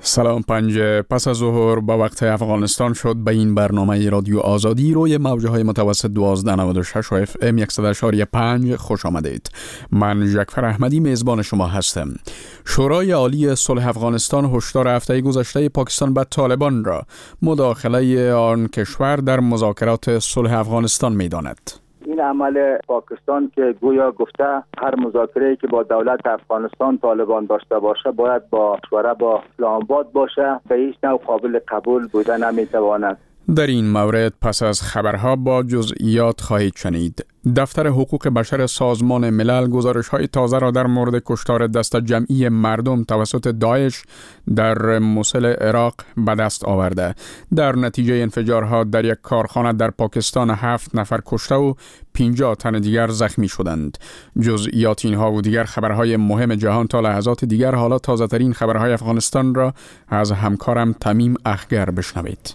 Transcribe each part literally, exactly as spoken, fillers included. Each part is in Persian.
سلام پنج پس از ظهر با وقت افغانستان شد به این برنامه رادیو آزادی روی موجه های متوسط دوازده نود و شش و اف ام صد و شش و پنج خوش آمدید. من جعفر احمدی میزبان شما هستم. شورای عالی صلح افغانستان هشدار هفته گذشته پاکستان به طالبان را مداخله آن کشور در مذاکرات صلح افغانستان می‌داند. این عمل پاکستان که گویا گفته هر مذاکره‌ای که با دولت افغانستان طالبان داشته باشه باید با مشوره با اسلام آباد باشه، به هیچ نوع قابل قبول بوده نمیتواند. در این مورد پس از خبرها با جزئیات خواهید شنید. دفتر حقوق بشر سازمان ملل گزارش‌های تازه را در مورد کشتار دست جمعی مردم توسط داعش در موصل عراق به دست آورده. در نتیجه انفجارها در یک کارخانه در پاکستان هفت نفر کشته و پنجاه تن دیگر زخمی شدند. جزئیات اینها و دیگر خبرهای مهم جهان تا لحظات دیگر. حالا تازه ترین خبرهای افغانستان را از همکارم تمیم اخگر بشنوید.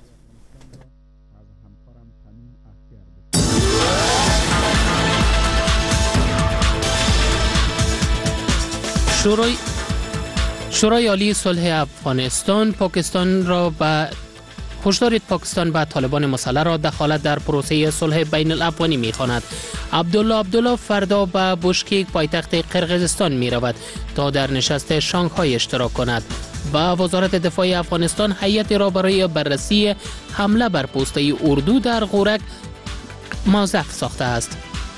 شورای شورای عالی صلح افغانستان پاکستان را به هشدار پاکستان به طالبان مسلح را دخالت در پروسه صلح بین الافغانی می‌خواند. عبدالله عبدالله فردا به بشکک پایتخت قرقیزستان می‌رود تا در نشست شانگهای اشتراک کند. و وزارت دفاع افغانستان هیئتی را برای بررسی حمله بر پوسته اردو در غورک موظف ساخته است.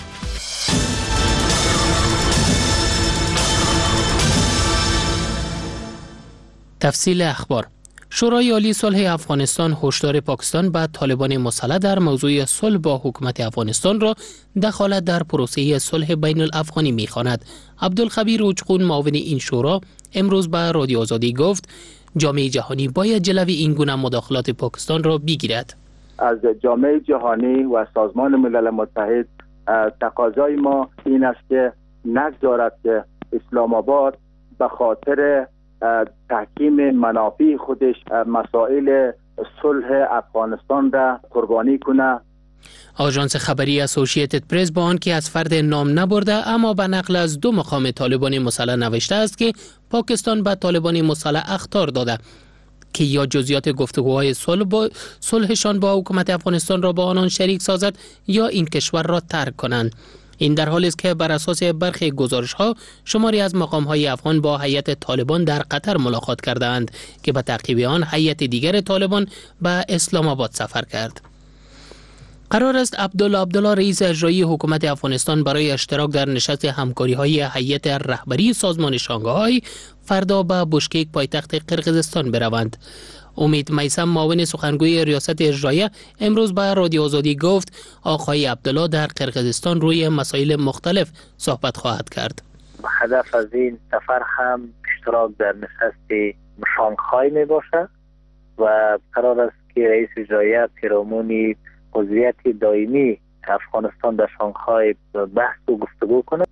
تفصیل اخبار. شورای عالی صلح افغانستان هشدار پاکستان به طالبان مسلح در موضوع صلح با حکومت افغانستان را دخالت در پروسه صلح بین الافغانی می‌خواند. عبدالخبیر اوچقون معاون این شورا امروز به رادیو آزادی گفت جامعه جهانی باید جلوی این گونه مداخلات پاکستان را بگیرد. از جامعه جهانی و سازمان ملل متحد تقاضای ما این است که نگذارد که اسلام آباد به خاطر تحکیم منافع خودش مسائل صلح افغانستان را قربانی کنه. آژانس خبری اسوسییتد پرس با آنکه از فرد نام نبرده اما به نقل از دو مقام طالبان مسلح نوشته است که پاکستان به طالبان مسلح اخطار داده که یا جزئیات گفتگوهای صلح با صلحشان با حکومت افغانستان را با آنان شریک سازد یا این کشور را ترک کنند. این در حالی است که بر اساس برخی گزارش‌ها شماری از مقام‌های افغان با هیئت طالبان در قطر ملاقات کردند که به تعقیب آن هیئت دیگر طالبان به اسلام آباد سفر کرد. قرار است عبدالله عبدالله رئیس اجرایی حکومت افغانستان برای اشتراک در نشست همکاری‌های هیئت رهبری سازمان شانگهای فردا به بشکک پایتخت قرقیزستان بروند. امید میثم معاون سخنگوی ریاست اجراییه امروز به رادیو آزادی گفت آقای عبدالله در قرقیزستان روی مسائل مختلف صحبت خواهد کرد. هدف از این سفر هم اشتراک در نشست شانگهای می باشد و قرار است که رئیس اجراییه پیرامون عضویت دائمی افغانستان در شانگهای بحث و گفتگو کند.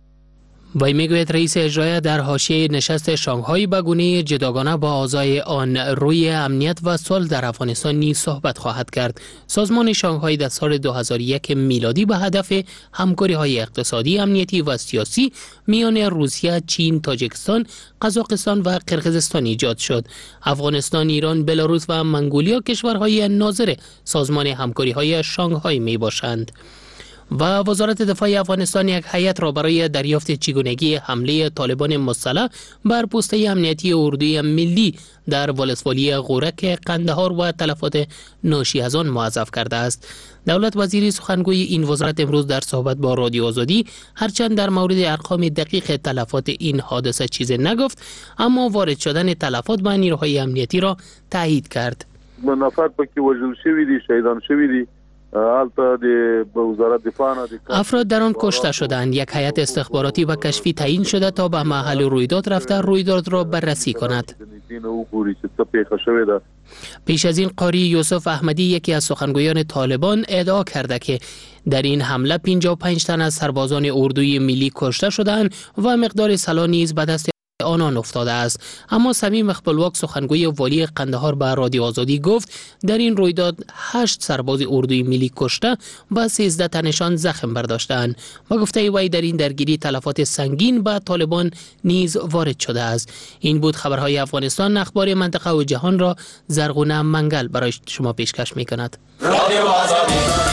وی میگوید رئیس اجرایی در حاشیه نشست شانگهای به گونه جداگانه با اعضای آن روی امنیت و صلح در افغانستان نیز صحبت خواهد کرد. سازمان شانگهای در سال دو هزار و یک میلادی به هدف همکاری‌های اقتصادی، امنیتی و سیاسی میان روسیه، چین، تاجیکستان، قزاقستان و قرقیزستان ایجاد شد. افغانستان، ایران، بلاروس و منگولیا کشورهای ناظر سازمان همکاری‌های شانگهای میباشند. و وزارت دفاع افغانستان یک هیئت را برای دریافت چگونگی حمله طالبان مسلح بر پوسته امنیتی اردوی ملی در ولسوالی غورک قندهار و تلفات ناشی از آن موظف کرده است. دولت وزیری سخنگوی این وزارت امروز در صحبت با رادیو آزادی هرچند در مورد ارقام دقیق تلفات این حادثه چیزی نگفت اما وارد شدن تلفات به نیروهای امنیتی را تایید کرد. نفر پکې وژل شوي دي، شهیدان شوي دي. افراد در آن کشته شدند. یک هیئت استخباراتی و کشفی تعیین شده تا به محل رویداد رفته رویداد را بررسی کند. پیش از این قاری یوسف احمدی یکی از سخنگویان طالبان ادعا کرده که در این حمله پنجاه و پنج تن از سربازان اردوی ملی کشته شدند و مقدار سلاح نیز به دست آنان افتاده است. اما صمیم خپلواک سخنگوی والی قندهار به رادیو آزادی گفت در این رویداد هشت سرباز اردوی ملی کشته و سیزده تنشان زخم برداشتند و گفته وی در این درگیری تلفات سنگین به طالبان نیز وارد شده است. این بود خبرهای افغانستان. اخبار منطقه و جهان را زرغونه منگل برای شما پیشکش می‌کند. رادیو آزادی.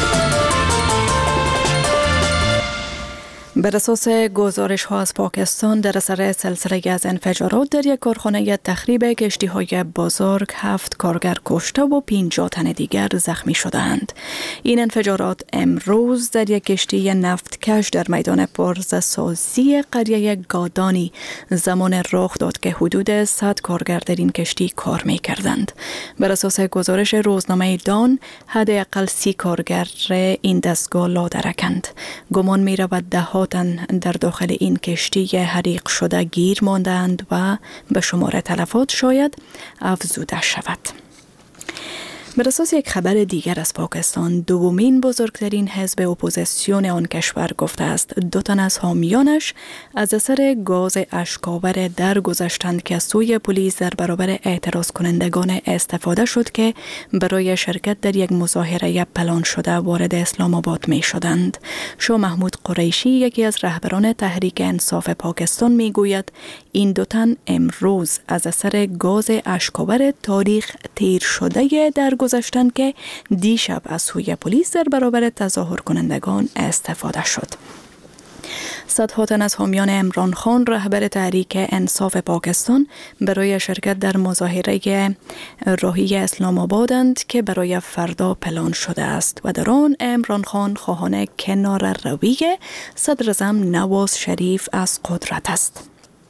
بر اساس گزارش ها از پاکستان در اثر سلسله از انفجارات در یک کارخانه تخریب کشتی های بزرگ هفت کارگر کشته و پنجاه تن دیگر زخمی شدند. این انفجارات امروز در یک کشتی نفتکش در میدان پرزه‌سازی قریه گادانی زمان رخ داد که حدود صد کارگر در این کشتی کار می کردند. بر اساس گزارش روزنامه دان حداقل سی کارگر این دستگاه لادرکند. گمان می رود ده ها تن در داخل این کشتی حریق شده گیر ماندند و به شمار تلفات شاید افزوده شود. بر اساس یک خبر دیگر از پاکستان، دومین بزرگترین حزب اپوزیسیون آن کشور گفته است دو تن از حامیانش از اثر گاز اشک‌آور درگذشتند که از سوی پلیس در برابر اعتراض کنندگان استفاده شد که برای شرکت در یک مظاهره پلان شده وارد اسلام آباد می شدند. شاه محمود قریشی، یکی از رهبران تحریک انصاف پاکستان، می گوید این دو تن امروز از اثر گاز اشک‌آور تاریخ تیر شده در گذاشتن که دیشب از سوی پلیس در برابر تظاهر کنندگان استفاده شد. صدها تن از حامیان عمران خان، رهبر تحریک انصاف پاکستان، برای شرکت در مظاهره راهی اسلام آبادند که برای فردا پلان شده است و در آن عمران خان خواهان کنار روی صدر اعظم نواز شریف از قدرت است.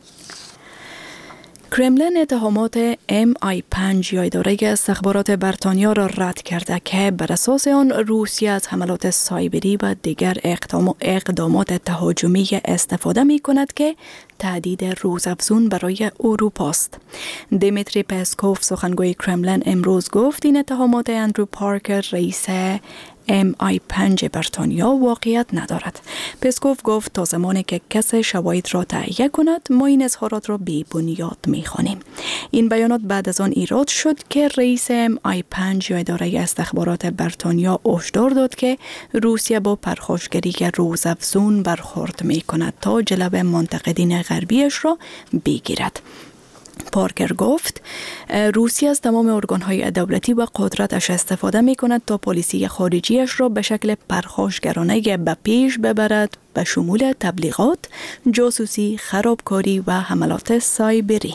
کرملین اتهامات ام آی پنج یا اداره استخبارات بریتانیا را رد کرده که بر اساس آن روسیه از حملات سایبری و دیگر اقدامات تهاجمی استفاده می کند که تهدید روزافزون برای اروپا است. دیمیتری پسکوف، سخنگوی کرملین، امروز گفت این اتهامات اندرو پارکر، رئیس ام آی پنج بریتانیا، واقعیت ندارد. پسکوف گفت تا زمانی که کس شواهد را تهیه کند ما این اظهارات را بی بنیاد می‌خوانیم. این بیانات بعد از آن ایراد شد که رئیس ام آی پنج یا اداره استخبارات بریتانیا هشدار داد که روسیه با پرخاشگری روزافزون برخورد می‌کند تا جلب منتقدین غربیش را بگیرد. پارکر گفت روسیه از تمام ارگان‌های دولتی و قدرتش استفاده می‌کند تا پالیسی خارجیش را به شکل پرخاشگرانه به پیش ببرد، به شمول تبلیغات، جاسوسی، خرابکاری و حملات سایبری.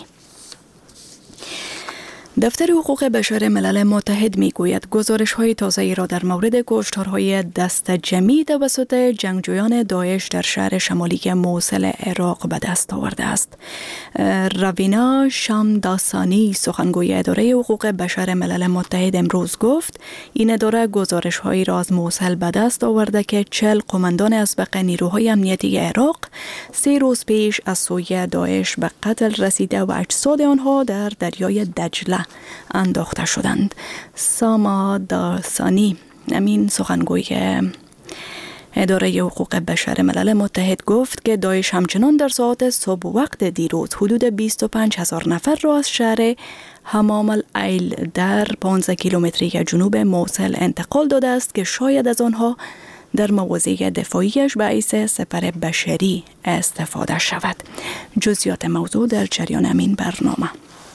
دفتر حقوق بشر ملل متحد میگوید گزارش‌های تازه‌ای را در مورد کشتارهای دست جمعی توسط جنگجویان داعش در شهر شمالی موصل عراق به دست آورده است. روینا شامداسانی، سخنگوی اداره حقوق بشر ملل متحد، امروز گفت این اداره گزارش‌هایی را از موصل به دست آورده که چهل قماندان اسبق نیروهای امنیتی عراق سه روز پیش از سوی داعش به قتل رسیده و اجساد آنها در دریای دجله انداخته شدند. ساما داسانی، امین سخنگوی اداره حقوق بشر ملل متحد، گفت که داعش همچنان در ساعات صبح وقت دیروز حدود بیست و پنج هزار نفر را از شهر حمام العیل در پانزده کیلومتری جنوب موصل انتقال داده است که شاید از آنها در مواضع دفاعیش به حیث سپر بشری استفاده شود. جزئیات موضوع در جریان همین برنامه.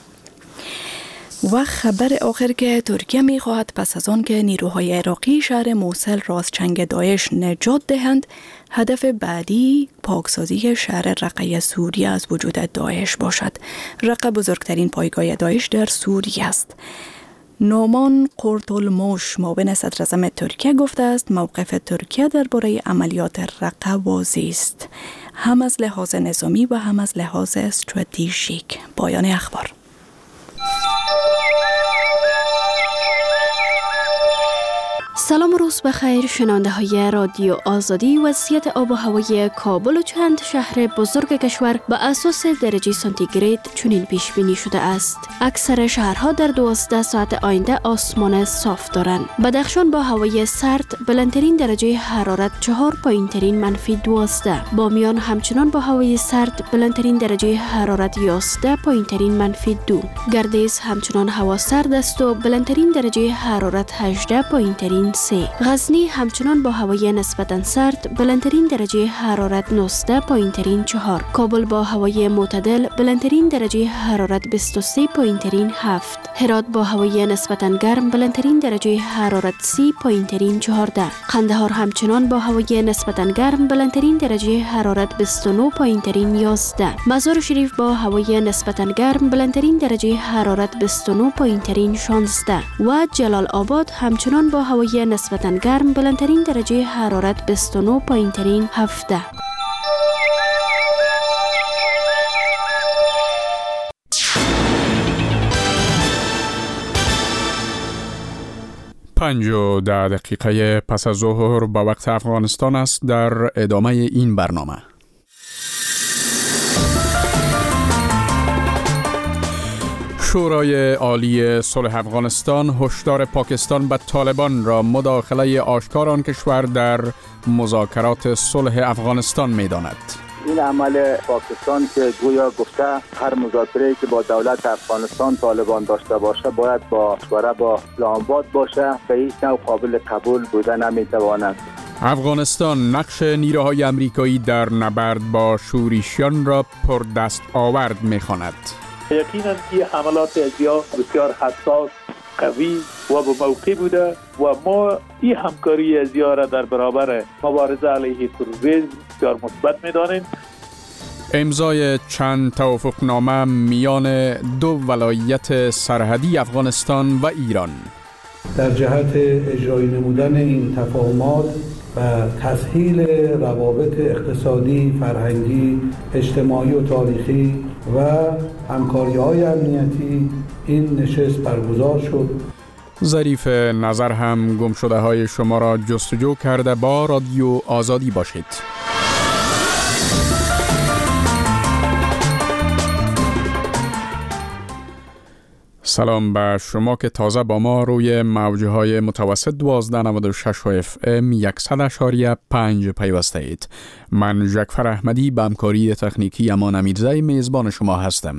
و خبر آخر که ترکیه می خواهد پس از آن که نیروهای عراقی شهر موصل را از چنگ داعش نجات دهند، هدف بعدی پاکسازی شهر رقه سوریه از وجود داعش باشد. رقه بزرگترین پایگاه داعش در سوریه است. نومان قرتالموش، معاون صدر اعظم ترکیه، گفته است موقف ترکیه درباره عملیات رقه واضح است، هم از لحاظ نظامی و هم از لحاظ استراتژیک. پایان اخبار. سلام سلام و روز بخیر شنونده های رادیو آزادی. وضعیت آب و هوای کابل و چند شهر بزرگ کشور به اساس درجه سانتیگراد چنین پیش بینی شده است. اکثر شهرها در دوازده ساعت آینده آسمان صاف دارند. بدخشان با هوای سرد بلندترین درجه حرارت چهار، پایینترین منفی دوازده. بامیان همچنان با هوای سرد بلندترین درجه حرارت یازده، پایینترین منفی دو. گردیز همچنان هوا سرد است و بلندترین درجه حرارت هجده، پایینترین سه. غزنی همچنان با هوای نسبتاً سرد بلندترین درجه حرارت نوزده، پایینترین چهار. کابل با هوای معتدل بلندترین درجه حرارت بیست و سه، پایینترین هفت. هرات با هوای نسبتاً گرم بلندترین درجه حرارت سی، پایینترین چهارده. قندهار همچنان با هوای نسبتاً گرم بلندترین درجه حرارت بیست و نه، پایینترین یازده. مزار شریف با هوای نسبتاً گرم بلندترین درجه حرارت بیست و نه، پایینترین شانزده. و جلال آباد همچنان با هوای نسبتاً گرم بلندترین درجه حرارت بیست و نه، پایینترین هفده. پنج و ده دقیقه پس از ظهر با وقت افغانستان است. در ادامه این برنامه شورای عالی صلح افغانستان هشدار پاکستان به طالبان را مداخله آشکار آن کشور در مذاکرات صلح افغانستان می‌داند. این عمل پاکستان که گویا گفته هر مذاکره‌ای که با دولت افغانستان طالبان داشته باشه باید با مشوره با اسلام آباد باشه، به هیچ نوع قابل قبول بوده نمی‌تواند. افغانستان نقش نیروهای آمریکایی در نبرد با شورشیان را پر دست آورد می‌خواند. یقینا این حملات ازیا بسیار حساس، قوی و به موقع بوده و ما این همکاری ازیا را در برابر مبارزه علیه تروریسم بسیار مثبت می‌دانیم. امضای چند توافقنامه میان دو ولایت سرحدی افغانستان و ایران در جهت اجرایی نمودن این تفاهمات و تسهیل روابط اقتصادی، فرهنگی، اجتماعی و تاریخی و همکاری‌های امنیتی این نشست برگزار شد. ظریف نظر هم گم شده های شما را جستجو کرده. با رادیو آزادی باشید. سلام به شما که تازه با ما روی موجهای متوسط دوازده نود و شش اف ام صد اشاری پنج پیوسته اید. من جعفر احمدی به همکاری تکنیکی امان امیرزی میزبان شما هستم.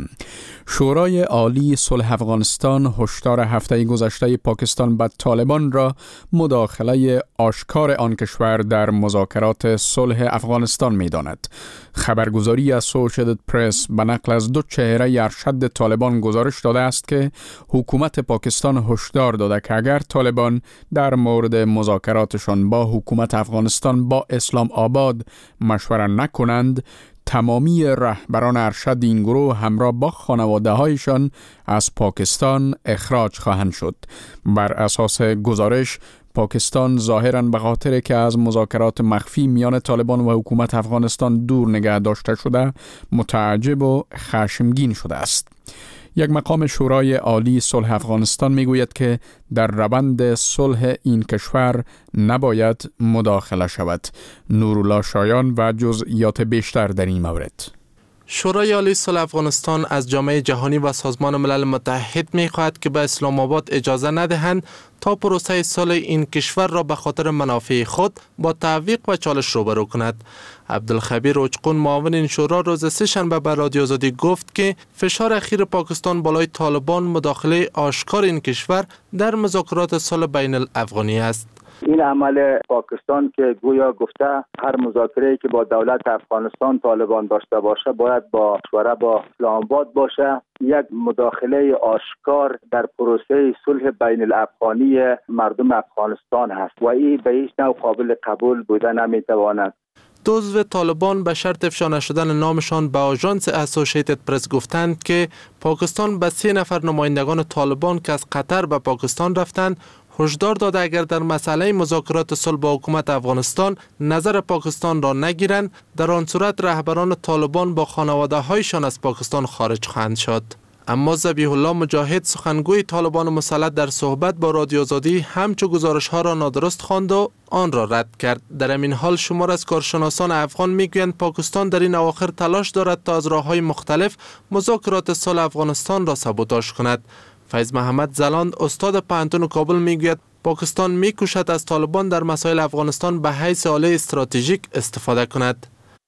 شورای عالی صلح افغانستان هشدار هفته گذشته پاکستان به طالبان را مداخله آشکار آن کشور در مذاکرات صلح افغانستان می‌داند. خبرگزاری اسوسییتد پرس به نقل از دو چهره ارشد طالبان گزارش داده است که حکومت پاکستان هشدار داده که اگر طالبان در مورد مذاکراتشان با حکومت افغانستان با اسلام آباد مشوره نکنند، تمامی رهبران ارشد این گروه همراه با خانواده هایشان از پاکستان اخراج خواهند شد. بر اساس گزارش پاکستان ظاهراً به خاطر که از مذاکرات مخفی میان طالبان و حکومت افغانستان دور نگه داشته شده متعجب و خشمگین شده است. یک مقام شورای عالی صلح افغانستان میگوید که در روند صلح این کشور نباید مداخله شود. نورالله شایان و جزئیات بیشتر در این مورد. شورای عالی صلح افغانستان از جامعه جهانی و سازمان ملل متحد می‌خواهد که به اسلام آباد اجازه ندهند تا پروسه صلح این کشور را به خاطر منافع خود با تعویق و چالش روبرو کند. عبدالخبیر اوچقون معاون این شورا روز سه شنبه به رادیو آزادی گفت که فشار اخیر پاکستان بالای طالبان مداخله آشکار این کشور در مذاکرات صلح بین الافغانی است. این عمل پاکستان که گویا گفته هر مذاکره‌ای که با دولت افغانستان طالبان داشته باشه باید با مشوره با اسلام آباد باشه، یک مداخله آشکار در پروسه صلح بین الافغانی مردم افغانستان هست و این به هیچ نوع قابل قبول بوده نمیتواند. دو عضو طالبان به شرط افشا نشدن نامشان به آژانس اسوسییتد پرس گفتند که پاکستان به سه نفر نمایندگان طالبان که از قطر به پاکستان رفتند هشدار داده اگر در مسئله مذاکرات صلح با حکومت افغانستان نظر پاکستان را نگیرند، در آن صورت رهبران طالبان با خانواده هایشان از پاکستان خارج خواهند شد. اما ذبیح الله مجاهد سخنگوی طالبان مسلط در صحبت با رادیو آزادی همچو گزارش ها را نادرست خواند و آن را رد کرد. در این حال شمار از کارشناسان افغان میگویند پاکستان در این اواخر تلاش دارد تا از راه‌های مختلف مذاکرات صلح افغانستان را سابوتاژ کند. فیض محمد زلاند استاد پوهنتون کابل میگوید پاکستان میکوشد از طالبان در مسائل افغانستان به حیث آله استراتژیک استفاده کند.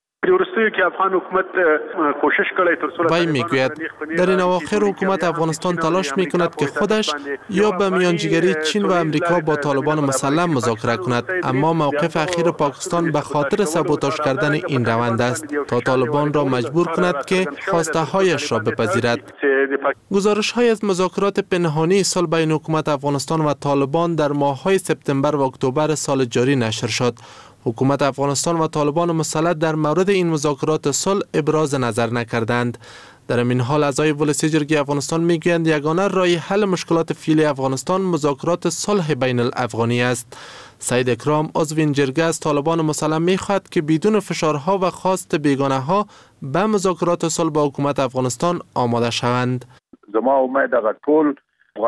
وی میگوید در این اواخر حکومت افغانستان تلاش میکند که خودش یا به میانجیگری چین و امریکا با طالبان مسلح مذاکره کند، اما موقف اخیر پاکستان به خاطر سابوتاژ کردن این روند است تا طالبان را مجبور کند که خواسته هایش را بپذیرد. گزارش های از مذاکرات پنهانی صلح بین حکومت افغانستان و طالبان در ماه‌های سپتامبر و اکتبر سال جاری نشر شد. حکومت افغانستان و طالبان مسلط در مورد این مذاکرات صلح ابراز نظر نکردند. در این حال اعضای ولسی جرگه افغانستان میگویند یگانه راه حل مشکلات فعلی افغانستان مذاکرات صلح بین الافغانی است. سید اکرام عضو این جرگه از طالبان مسلح میخواهد که بدون فشارها و خواست بیگانه ها به مذاکرات صلح با حکومت افغانستان آماده شوند. زما امید هغه ټول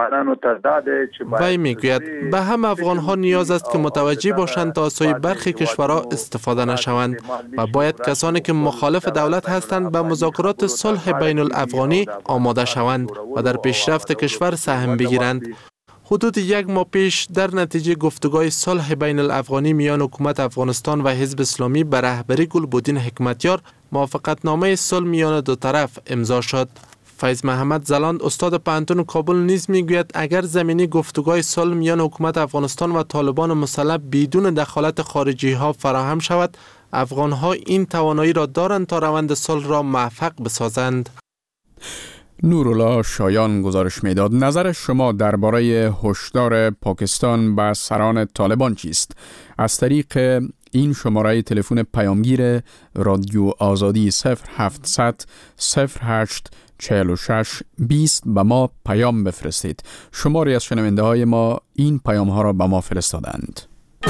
وی میگوید به هم افغان ها نیاز است که متوجه باشند تا از سوی برخی کشورها استفاده نشوند و باید کسانی که مخالف دولت هستند به مذاکرات صلح بین الافغانی آماده شوند و در پیشرفت کشور سهم بگیرند. حدود یک ماه پیش در نتیجه گفتگوی صلح بین الافغانی میان حکومت افغانستان و حزب اسلامی به رهبری گلبدین حکمتیار موافقتنامه صلح میان دو طرف امضا شد. فیض محمد زلاند استاد پوهنتون کابل نیز میگوید اگر زمینی گفتگوی صلح میان حکومت افغانستان و طالبان مسلح بدون دخالت خارجی ها فراهم شود، افغان ها این توانایی را دارند تا روند صلح را موفق بسازند. نورالله شایان گزارش میداد. نظر شما درباره هشدار پاکستان به سران طالبان چیست؟ از طریق این شماره تلفن پیامگیر رادیو آزادی صفر هفتصد صفر هشت چهل و شش بیست به ما پیام بفرستید. شماری از شنونده های ما این پیام ها را به ما فرستادند.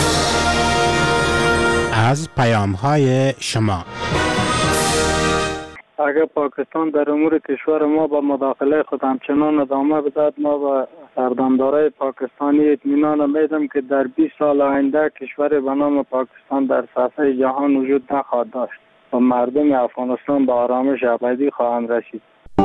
از پیام های شما: اگر پاکستان در امور کشور ما با مداخله خود همچنان ادامه بدهد، ما با سردمدارای پاکستانی اطمینان میدم که در بیست سال آینده کشور به نام پاکستان در سطح جهان وجود نخواهد داشت و مردم افغانستان به آرامش ابدی خواهند رسید.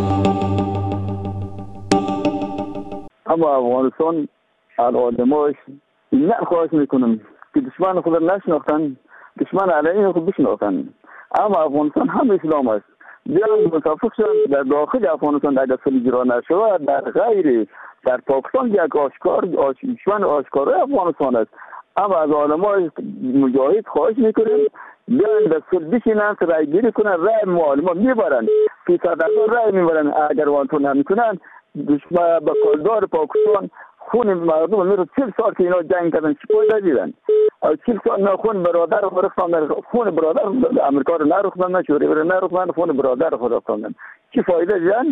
اما افغانستان الادماش نه خواهش میکنم که دشمن خود را نشناختن، دشمن علیه خود بشناختن. اما افغانستان هم اسلام است. بیان متفق شدن در داخل افغانستان اگر صلح اجرا نشود، در غیر در پاکستان یک آشکار دشمن آشکار افغانستان است. اما از علمای مجاهد خواهش میکنیم بیان در صلح بشینن، رای گیری کنن، رای معلومات میبرن، فیصد رای میبرن. اگر وانتون نمیکنن دشمن به کلدار پاکستان خون مردم میره. چهل سال که اینا جنگ کردن چی پایده دیدن؟ چهل سال نه خون برادر رو رفتن، خون برادر امریکا رو نرفتن، نه شوروی رو نرفتن، خون برادر رو رفتن. چی فایده دیدن؟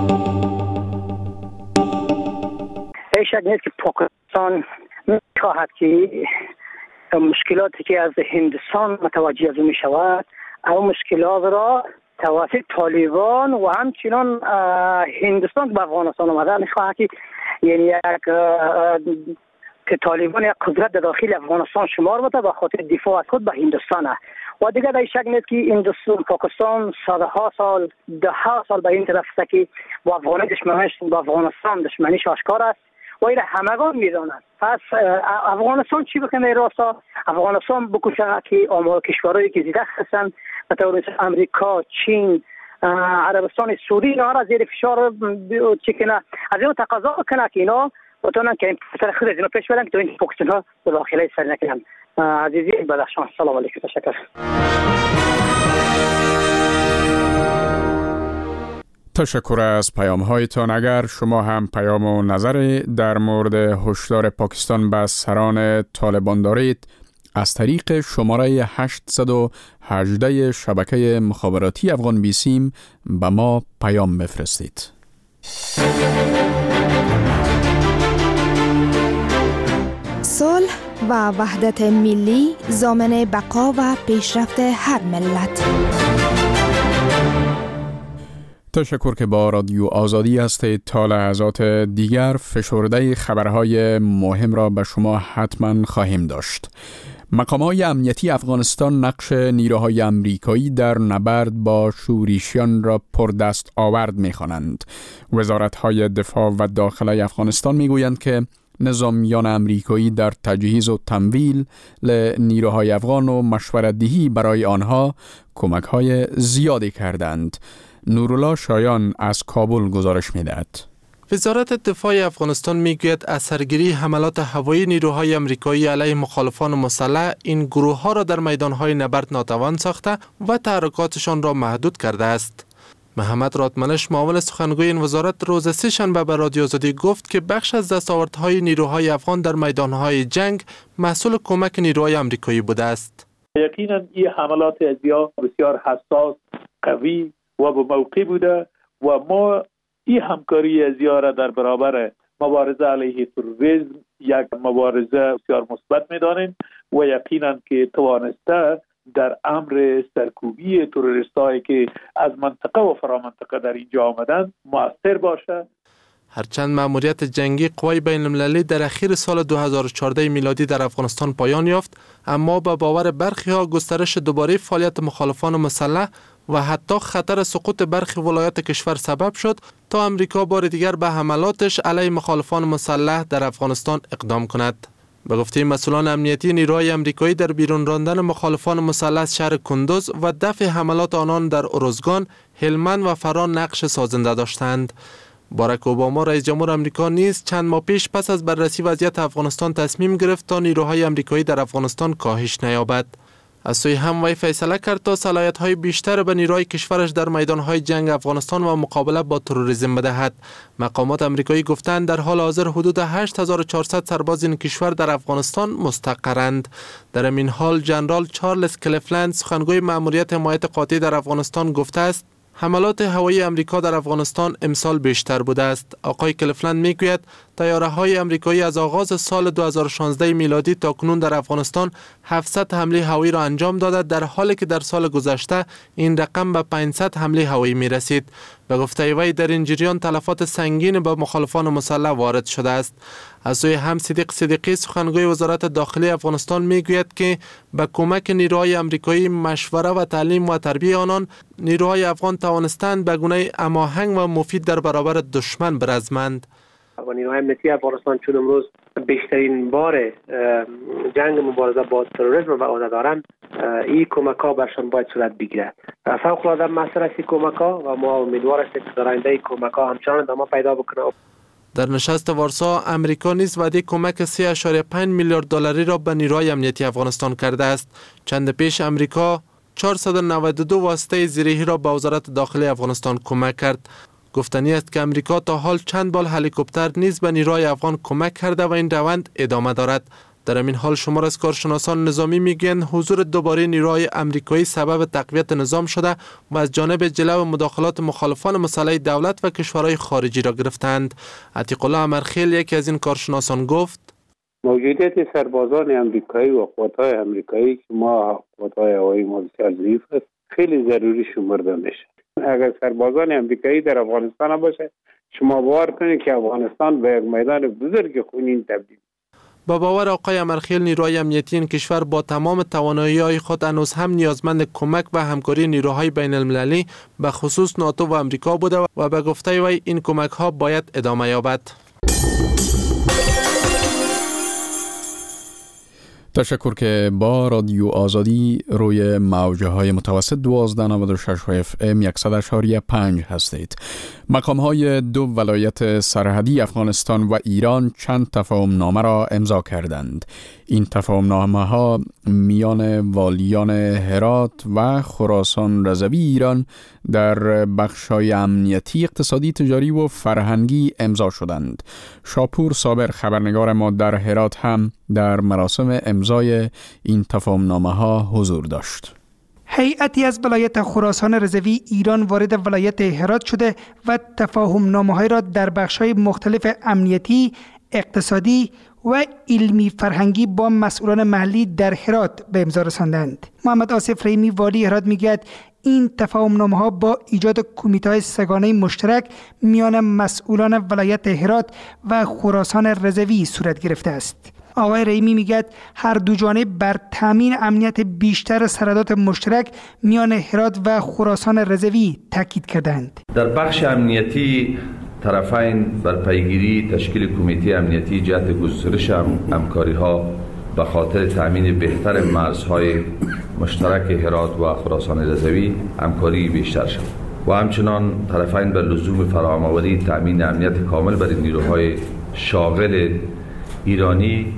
هیچ شک نیست که پاکستان میخواهد که مشکلاتی که از هندوستان متوجه از می شود، اما مشکلات را توسط طالبان و همچنان هندوستان به افغانستان آمده میخواهد که یعنی یک که طالبان یک قدرت در داخل افغانستان شمار بوده به خاطر دفاع از خود به هندوستان است. و دیگر در شک نیست که هندوستان پاکستان صدها سال ده ها سال به این طرف است که با افغان دشمنیش با افغانستان دشمنیش آشکار است و این همگان میدانند. پس افغانستان چی بکنه؟ راستا افغانستان بکشه که آمار کشورهایی که زیده هستند به طور مثل امریکا، چین، عربستان سعودی اینا را زیر فشار چی کنه، از این تقاضا کنه که اینا بتونن که این پسر خود از اینا پیش برن که تو این پاکستان ها به داخله سر نکنن. عزیزی بدخشان، سلام علیکم، تشکر. تشکر از پیام هایتان. اگر شما هم پیام و نظری در مورد هشدار پاکستان به سران طالبان دارید، از طریق شماره هشتصد و هجده شبکه مخابراتی افغان بیسیم به ما پیام بفرستید. صلح و وحدت ملی ضامن بقا و پیشرفت هر ملت. تشکر که با رادیو آزادی هستید. تا لحظات دیگر فشرده خبرهای مهم را به شما حتما خواهیم داشت. مقامات امنیتی افغانستان نقش نیروهای امریکایی در نبرد با شوریشیان را پردست آورد می‌خوانند. وزارت‌های دفاع و داخلی افغانستان می‌گویند که نظامیان امریکایی در تجهیز و تمویل نیروهای افغان و مشورت‌دهی برای آنها کمک‌های زیادی کردند. نورالله شایان از کابل گزارش می‌دهد. وزارت دفاع افغانستان میگوید اثرگیری حملات هوایی نیروهای امریکایی علیه مخالفان مسلح این گروه‌ها را در میدان‌های نبرد ناتوان ساخته و تحرکاتشان را محدود کرده است. محمد رادمنش معاون سخنگوی این وزارت روز سه شنبه به رادیو آزادی گفت که بخش از دستاوردهای نیروهای افغان در میدان‌های جنگ محصول کمک نیروهای امریکایی بوده است. یقینا این حملات ازیا بسیار حساس، قوی و به موقع بوده و ما این همکاری ازیا را در برابر مبارزه علیه تروریسم یک مبارزه بسیار مثبت می‌دانیم و یقینا که توانسته در امر سرکوبی تروریستایی که از منطقه و فرامنطقه در اینجا آمدند مؤثر باشه. هرچند مأموریت جنگی قوای بین المللی در اخیر سال دو هزار و چهارده میلادی در افغانستان پایان یافت، اما به باور برخی ها گسترش دوباره فعالیت مخالفان مسلح و حتی خطر سقوط برخی ولایات کشور سبب شد تا امریکا بار دیگر به حملاتش علیه مخالفان مسلح در افغانستان اقدام کند. به گفته مسئولان امنیتی، نیروهای امریکایی در بیرون راندن مخالفان مسلح از شهر کندوز و دفع حملات آنان در ارزگان، هلمند و فران نقش سازنده داشتند. باراک اوباما رئیس جمهور امریکا نیز چند ماه پیش پس از بررسی وضعیت افغانستان تصمیم گرفت تا نیروهای امریکایی در افغانستان کاهش نیابد. از سوی هم وی فیصله کرد تا صلاحیت‌های بیشتر به نیروهای کشورش در میدان‌های جنگ افغانستان و مقابله با تروریسم بدهد. مقامات امریکایی گفتند در حال حاضر حدود هشت هزار و چهارصد سرباز این کشور در افغانستان مستقرند. در این حال جنرال چارلز کلیفلند، سخنگوی مأموریت حمایت قاطع در افغانستان، گفته است حملات هوایی امریکا در افغانستان امسال بیشتر بوده است. آقای کلیفلند میگوید طیاره‌های امریکایی از آغاز سال دو هزار و شانزده میلادی تا کنون در افغانستان هفتصد حمله هوایی را انجام داده، در حالی که در سال گذشته این رقم به پانصد حمله هوایی می رسید. به گفته وی در این جریان تلفات سنگین به مخالفان مسلح وارد شده است. از سوی هم صدیق صدیقی، سخنگوی وزارت داخلی افغانستان میگوید که به کمک نیروهای امریکایی مشوره و تعلیم و تربیت آنان، نیروهای افغان توانستند به گونه هماهنگ و مفید در برابر دشمن برزمند. و نیروهای امنیتی افغانستان چون امروز بیشترین بار جنگ مبارزه با تروریسم به عهده دارند، این کمک ها برشان باید صورت بگیرد. فوق العاده مؤثر است این کمک ها و ما امیدوار هستیم که در آینده این کمک ها همچنان ادامه پیدا بکنه. در نشست وارسا، امریکا نیز وعده کمک سه ممیز پنج میلیارد دلاری را به نیروهای امنیتی افغانستان کرده است. چند پیش امریکا چهارصد و نود و دو واسطه زیرهی را به وزارت داخلی افغانستان کمک کرد. گفتنی است که امریکا تا حال چند بال هلیکوپتر نیز به نیروهای افغان کمک کرده و این روند ادامه دارد. در این حال شمار از کارشناسان نظامی میگویند حضور دوباره نیروهای امریکایی سبب تقویت نظام شده و از جانب جلو مداخلات مخالفان مسلح دولت و کشورهای خارجی را گرفتند. عتیق الله امرخیل، یکی از این کارشناسان، گفت موجودیت سربازان امریکایی و قوات‌های امریکایی که ما قوات‌های هوایی ما بسیار ضعیف است، خیلی ضروری شمرده میشه. اگر سربازان امریکایی در افغانستان باشه، شما باور کنید که افغانستان به یک میدان بزرگ خونین تبدیل. با باور آقای امرخیل، نیروهای امنیتی این کشور با تمام توانایی‌های خود هنوز هم نیازمند کمک و همکاری نیروهای بین المللی به خصوص ناتو و امریکا بوده و به گفته وی این کمک‌ها باید ادامه یابد. تشکر که با رادیو آزادی روی موجه های متوسط دوازده نود و شش اف ام صد و شش پنج هستید. مقام های دو ولایت سرحدی افغانستان و ایران چند تفاهم نامه را امضا کردند. این تفاهم نامه ها میان والیان هرات و خراسان رضوی ایران در بخش‌های امنیتی، اقتصادی، تجاری و فرهنگی امضا شدند. شاپور صابر، خبرنگار ما در هرات، هم در مراسم امضای این تفاهم نامه ها حضور داشت. هیئتی از ولایت خراسان رضوی ایران وارد ولایت هرات شده و تفاهم نامه‌های را در بخش‌های مختلف امنیتی، اقتصادی و علمی فرهنگی با مسئولان محلی در هرات به امضا رساندند. محمد آصف رحیمی، والی هرات، میگوید این تفاهم‌نامه ها با ایجاد کمیته سگانه مشترک میان مسئولان ولایت هرات و خراسان رضوی صورت گرفته است. آقای رحیمی میگه هر دو جانب بر تامین امنیت بیشتر سرحدات مشترک میان هرات و خراسان رضوی تاکید کردند. در بخش امنیتی طرفین بر پیگیری تشکیل کمیته امنیتی جهت گسترش همکاری‌ها به خاطر تامین بهتر مرزهای مشترک هرات و خراسان رضوی همکاری بیشتر شد و همچنان طرفین بر لزوم فراهم‌آوری تامین امنیت کامل برای نیروهای شاغل ایرانی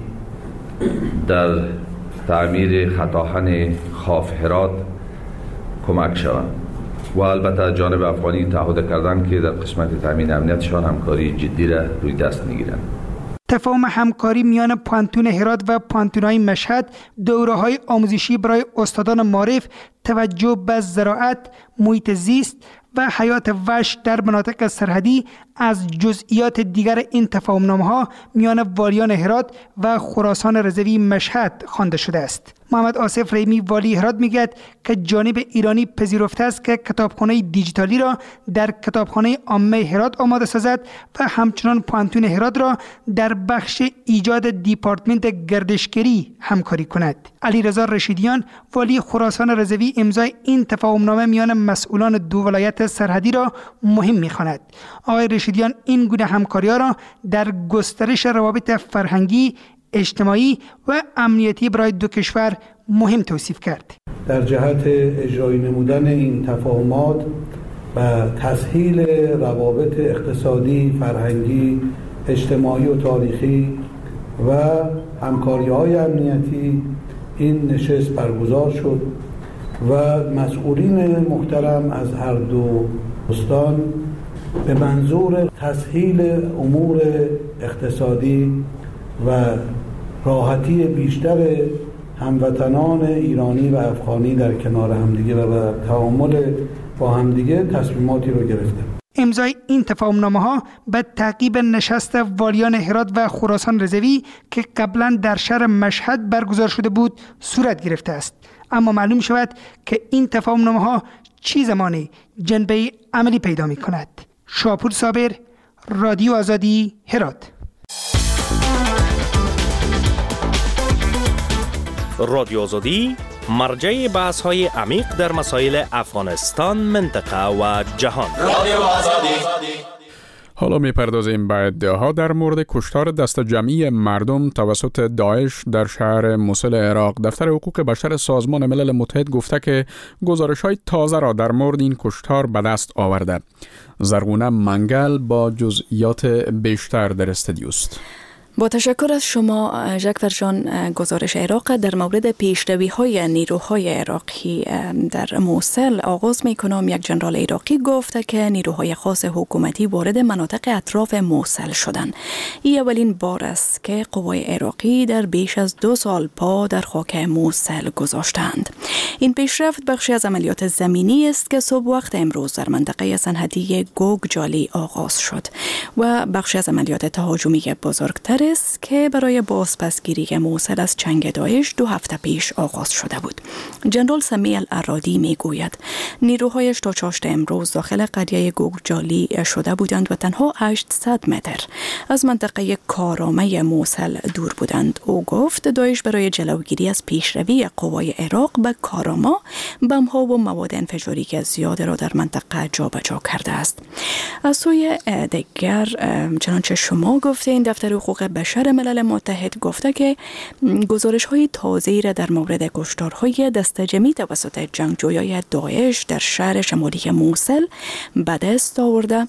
در تعمیر خطاهن خاف هرات کمک شوند و البته جانب افغانی تعهد کردند که در قسمت تامین امنیتشان همکاری جدی را روی دست میگیرند. تفاهم همکاری میان پانتون هرات و پانتون‌های مشهد، دوره‌های آموزشی برای استادان معارف، توجه به زراعت، محیط زیست و حیات وحش در مناطق سرحدی از جزئیات دیگر این تفاهم‌نامه‌ها میان والیان هرات و خراسان رضوی مشهد خوانده شده است. محمد آصف رحیمی والی هرات میگوید که جانب ایرانی پذیرفته است که کتابخانه دیجیتالی را در کتابخانه عامه هرات آماده سازد و همچنان پانتون هرات را در بخش ایجاد دیپارتمنت گردشگری همکاری کند. علیرضا رشیدیان والی خراسان رضوی امضای این تفاهم‌نامه میان مسئولان دو ولایت سرحدی را مهم می‌خواند. آقای رشیدیان این گونه همکاری‌ها را در گسترش روابط فرهنگی، اجتماعی و امنیتی برای دو کشور مهم توصیف کرد. در جهت اجرایی نمودن این تفاهمات و تسهیل روابط اقتصادی، فرهنگی، اجتماعی و تاریخی و همکاری‌های امنیتی این نشست برگزار شد و مسئولین محترم از هر دو استان به منظور تسهیل امور اقتصادی و راحتی بیشتر هموطنان ایرانی و افغانی در کنار همدیگه و تعامل با همدیگه تصمیماتی رو گرفتن. امضای این تفاهم‌نامه ها به تعقیب نشست والیان هرات و خراسان رضوی که قبلا در شهر مشهد برگزار شده بود صورت گرفته است. اما معلوم شود که این تفاهم‌نامه ها چی زمانی جنبه عملی پیدا می کند. شاپور صابر، رادیو آزادی، هرات. رادیو آزادی مرجع بحث های عمیق در مسائل افغانستان، منطقه و جهان. رادیو آزادی. حالا میپردازیم به ادعاها در مورد کشتار دست جمعی مردم توسط داعش در شهر موصل عراق. دفتر حقوق بشر سازمان ملل متحد گفته که گزارش‌های تازه را در مورد این کشتار به دست آورده. زرغونه منگل با جزئیات بیشتر در استودیو است. با تشکر از شما ژاکور جان. گزارش عراق در مورد پیشروی‌های نیروهای عراقی در موصل آغاز می‌کنم. یک جنرال عراقی گفته که نیروهای خاص حکومتی وارد مناطق اطراف موصل شدند. این اولین بار است که قوای عراقی در بیش از دو سال پا در خاک موصل گذاشتند. این پیشرفت بخشی از عملیات زمینی است که صبح وقت امروز در منطقه سنحدی گوگ جالی آغاز شد و بخشی از عملیات تهاجمی بزرگتر است که برای بازپسگیری موصل از چنگ داعش دو هفته پیش آغاز شده بود. جنرال سمیع العرادی می گوید نیروهایش تا چاشت امروز داخل قریه گوگ جالی شده بودند و تنها هشتصد متر از منطقه کارامه موصل دور بودند. او گفت داعش برای جلوگیری از پیشروی قوای عراق به کاراما بم‌ها و مواد انفجاری زیاد را در منطقه جابجا کرده است. از سوی دیگر چنانچه شما گفتین دفتر حقوق بشر ملل متحد گفته که گزارش‌های تازه‌ای را در مورد کشتارهای دست جمعی توسط جنگجویان داعش در شهر شمالی موصل به دست آورده.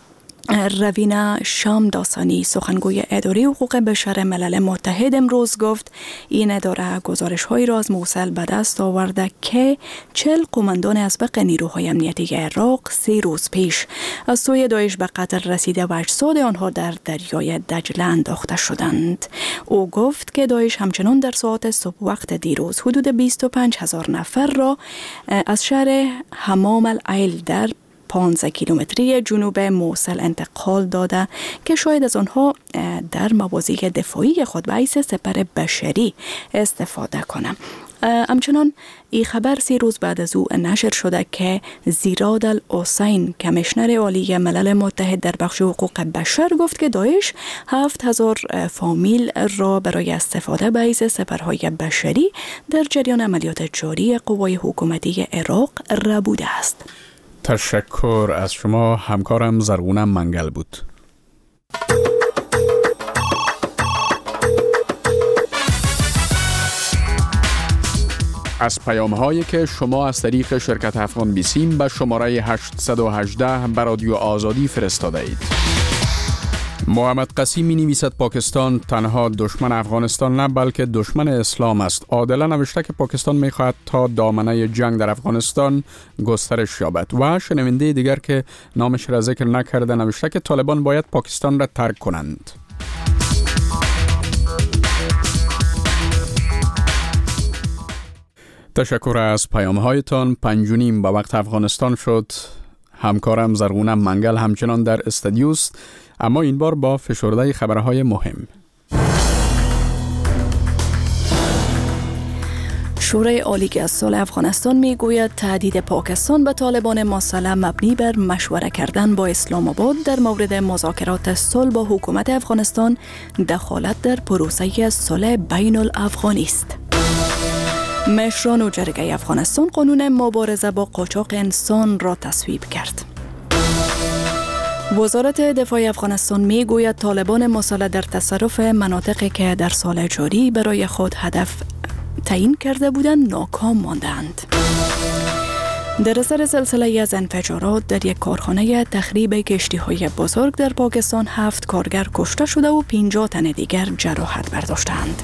روینا شامداسانی سخنگوی اداره حقوق بشر ملل متحد امروز گفت این اداره گزارش‌هایی را از موصل به دست آورده که چهل قماندان اسبق نیروهای امنیتی عراق سه روز پیش از سوی داعش به قتل رسیده و اجساد آنها در دریای دجله انداخته شدند. او گفت که داعش همچنان در ساعات صبح وقت دیروز حدود بیست و پنج هزار نفر را از شهر حمام العیل در پانزده کیلومتری جنوب موصل انتقال داده که شاید از آنها در مواضع دفاعی خود به حیث سپر بشری استفاده کنند. همچنان این خبر سی روز بعد از او نشر شده که زیراد الحسین کمیشنر عالی ملل متحد در بخش حقوق بشر گفت که داعش هفت هزار فامیل را برای استفاده به حیث سپرهای بشری در جریان عملیات جاری قوای حکومتی عراق ربوده است. تشکر از شما. همکارم زرغونه منگل بود. از پیام هایی که شما از طریق شرکت افغان بیسیم به شماره هشت یک هشت به رادیو آزادی فرستاده اید. محمد قسیم می نویسد پاکستان تنها دشمن افغانستان نه بلکه دشمن اسلام است. عادله نوشته که پاکستان می خواهد تا دامنه جنگ در افغانستان گسترش یابد. و شنونده دیگر که نامش را ذکر نکرده نوشته که طالبان باید پاکستان را ترک کنند. تشکر از پیام هایتان. پنج و نیم به وقت افغانستان شد. همکارم زرغونه منگل همچنان در استودیوست، اما این بار با فشرده خبرهای مهم. شورای عالی از صلح افغانستان می گوید تهدید پاکستان به طالبان مسلح مبنی بر مشوره کردن با اسلام آباد در مورد مذاکرات صلح با حکومت افغانستان دخالت در پروسه صلح بین الافغانی است. مشران و جرگه افغانستان قانون مبارزه با قاچاق انسان را تصویب کرد. وزارت دفاع افغانستان می گوید طالبان مسلح در تصرف مناطقی که در سال جاری برای خود هدف تعیین کرده بودند ناکام ماندند. در اثر سلسله از انفجارات در یک کارخانه تخریب کشتی‌های بزرگ در پاکستان هفت کارگر کشته شده و پنجاه تن دیگر جراحت برداشتند.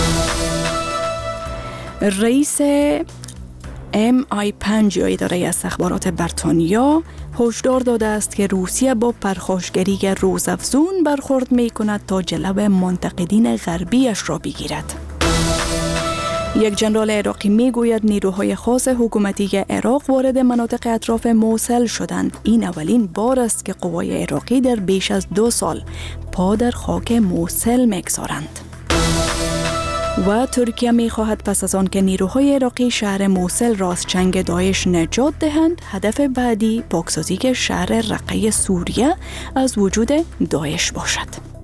رئیس ام آی پنج یا اداره استخبارات بریتانیا هشدار داده است که روسیه با پرخاشگری روزافزون برخورد می کند تا جلو منتقدین غربیش را بگیرد. یک ژنرال عراقی می گوید نیروهای خاص حکومتی عراق وارد مناطق اطراف موصل شدند. این اولین بار است که قوای عراقی در بیش از دو سال پا در خاک موصل می‌گذارند. و ترکیه می خواهد پس از آن که نیروهای عراقی شهر موصل را از چنگ داعش نجات دهند، هدف بعدی پاکسازی شهر رقه سوریه از وجود داعش باشد.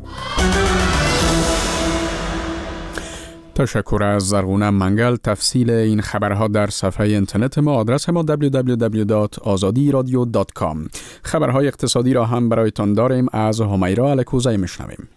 تشکر از زرغونه منگل. تفصیل این خبرها در صفحه اینترنت ما. آدرس ما دبلیو دبلیو دبلیو دات آزادی رادیو دات کام. خبرهای اقتصادی را هم برایتان داریم. از همیرا الکوزی میشنویم.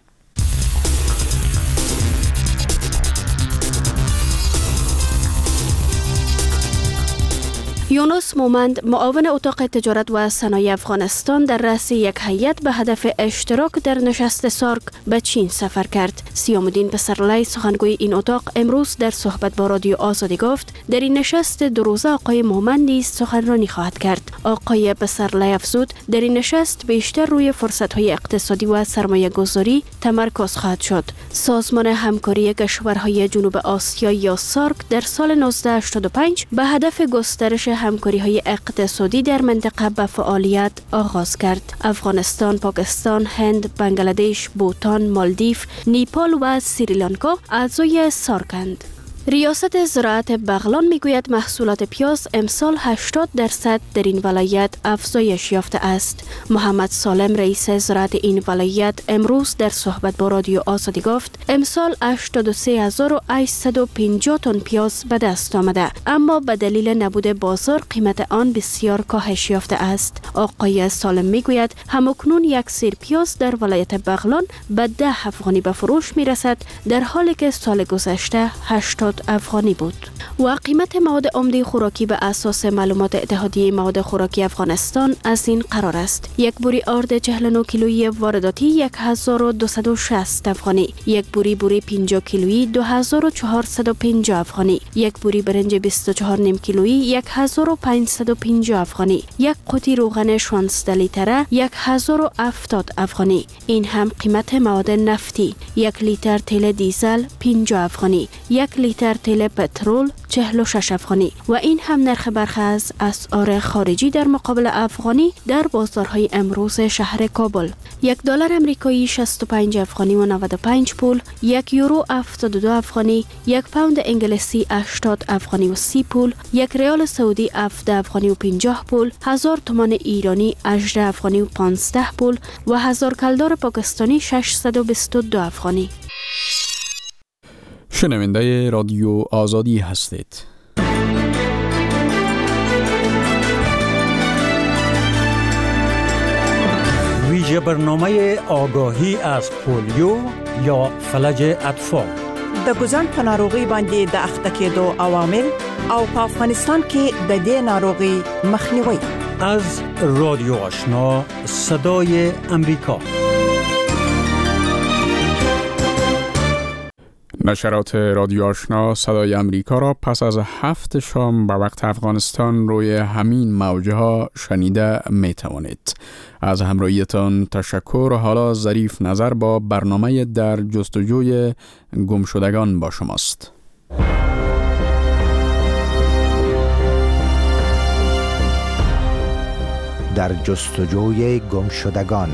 یونس مومند، معاون اتاق تجارت و صنایع افغانستان، در رأس یک هیئت به هدف اشتراک در نشست سارک به چین سفر کرد. سیام‌الدین پسرلی، سخنگوی این اتاق، امروز در صحبت با رادیو آزادی گفت در این نشست دو روزه آقای مومند نیز سخنرانی خواهد کرد. آقای پسرلی افزود در این نشست بیشتر روی فرصت‌های اقتصادی و سرمایه‌گذاری تمرکز خواهد شد. سازمان همکاری کشورهای جنوب آسیا یا سارک در سال نوزده هشتاد و پنج به هدف گسترش همکاری‌های اقتصادی در منطقه به فعالیت آغاز کرد. افغانستان، پاکستان، هند، بنگلادش، بوتان، مالدیو، نیپال و سریلانکا اعضای سارکند. ریاست زراعت بغلان میگوید محصولات پیاز امسال هشتاد درصد در این ولایت افزایش یافته است. محمد سالم، رئیس زراعت این ولایت، امروز در صحبت با رادیو آزادی گفت امسال هشتاد و سه هزار و هشتصد و پنجاه تن پیاز به دست آمده، اما به دلیل نبود بازار قیمت آن بسیار کاهش یافته است. آقای سالم میگوید همکنون یک سیر پیاز در ولایت بغلان به ده افغانی به فروش میرسد، در حالی که سال گذشته هشتاد افغانی بود. و قیمت مواد عمده خوراکی به اساس معلومات اتحادیه مواد خوراکی افغانستان از این قرار است: یک بوری آرد چهل و نه کیلویی وارداتی یک هزار و دویست و شصت افغانی، یک بوری بوری پنجاه کیلویی دو هزار و چهارصد و پنجاه افغانی، یک بوری برنج بیست و چهار نیم کیلویی یک هزار و پانصد و پنجاه افغانی، یک قوطی روغن شانزده لیتره یک هزار و هفتاد افغانی. این هم قیمت مواد نفتی: یک لیتر تیل دیزل پنجاه افغانی، یک لیتر لیتر تیل پترول چهل و شش افغانی و این هم نرخ برخی از اسعار خارجی در مقابل افغانی در بازارهای امروز شهر کابل. یک دلار امریکایی شصت و پنج افغانی و نود و پنج پول، یک یورو هفتاد و دو افغانی، یک پوند انگلیسی هشتاد افغانی و سی پول، یک ریال سعودی هفده افغانی و پنجاه پول، هزار تومان ایرانی هجده افغانی و پانزده پول و هزار کلدار پاکستانی ششصد و بیست و دو افغانی. شنونده رادیو آزادی هستید. ویژه برنامه آگاهی از پولیو یا فلج اطفال. د ګوزن په ناروغي باندې د اخته کېدو عوامل او په افغانستان کې د دې ناروغي مخنیوي. از رادیو آشنا صدای امریکا. نشرات رادیو آشنا صدای امریکا را پس از هفت شام به وقت افغانستان روی همین موجه ها شنیده می توانید. از همراهیتان تشکر. حالا ظریف نظر با برنامه در جستجوی گمشدگان با شماست. در جستجوی گمشدگان.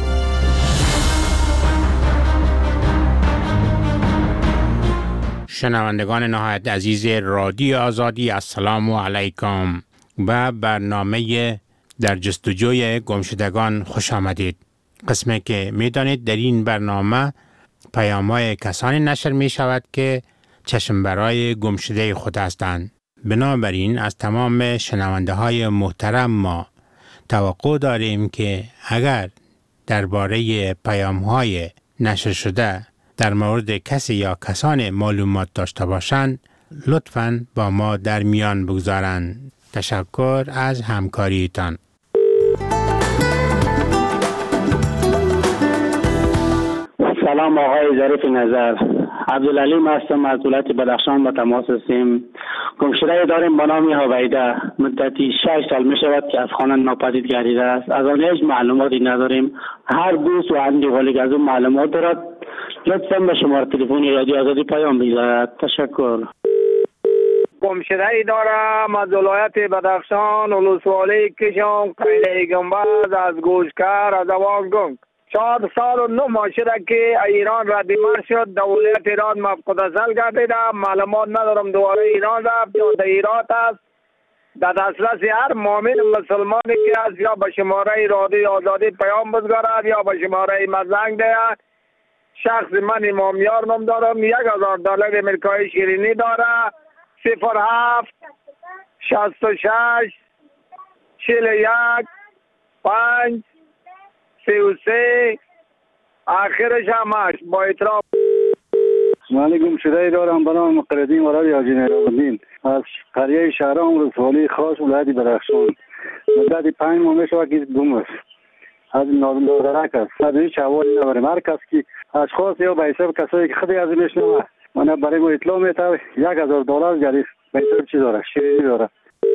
شنوندگان نهایت عزیز رادیو آزادی، السلام علیکم. به برنامه در جستجوی گمشدگان خوش آمدید. قسمی که میدانید در این برنامه پیام‌های کسانی نشر می شود که چشم برای گمشده خود هستند. بنابراین از تمام شنونده های محترم ما توقع داریم که اگر درباره پیام‌های نشر شده در مورد کسی یا کسان معلومات داشته باشند، لطفاً با ما در میان بگذارند. تشکر از همکاریتان. سلام آقای ظریف نظر. عبدالعلیم هستم از ولایت بدخشان با تماس هستیم. گمشده داریم به نام هویده. مدتی شش سال می شود که از خانه ناپدید گردیده است. از آن هیچ معلوماتی نداریم. هر دوست و اندیوالی که از اون معلومات دارد لطفاً به شماره تلفنی رادیو آزادی پیام بگذارد. تشکر. گمشده ای دارم از ولایت بدخشان، ولسوالی کشان، قیله گنبد، از گوشکر، از واگنگ. چهار سال و نه ماه شده که ایران ردیمان شد. دولت ایران مفقود اصل گردیده. معلومات ندارم دوباره ایران رفت یا در ایران است. در دسترس هر مؤمن مسلمانی که از یا به شماره رادیو آزادی پیام بگذارد یا به شماره مزنگ دهد. شخص من امامیار نام دارم. یک هزار دلار امریکایی شیرینی داره. صفر هفت شست و شش چهل یک پنج سی و سه آخرش همش با اطراف. من گمشده دارم به نام مقردین ولد حاجی نیرالدین از قریه شهرام ولسوالی خاص ولایت بدخشان. مدت پنج ماه می شود که گم است. از نادرک است. از هیچ حوالی نداریم. هر کس که اشخاص یا به حساب کسایی که خودی از این میشنوه من برای ما اطلاع میده یک هزار دلار جریف به حساب چی داره؟ شیرینی داره.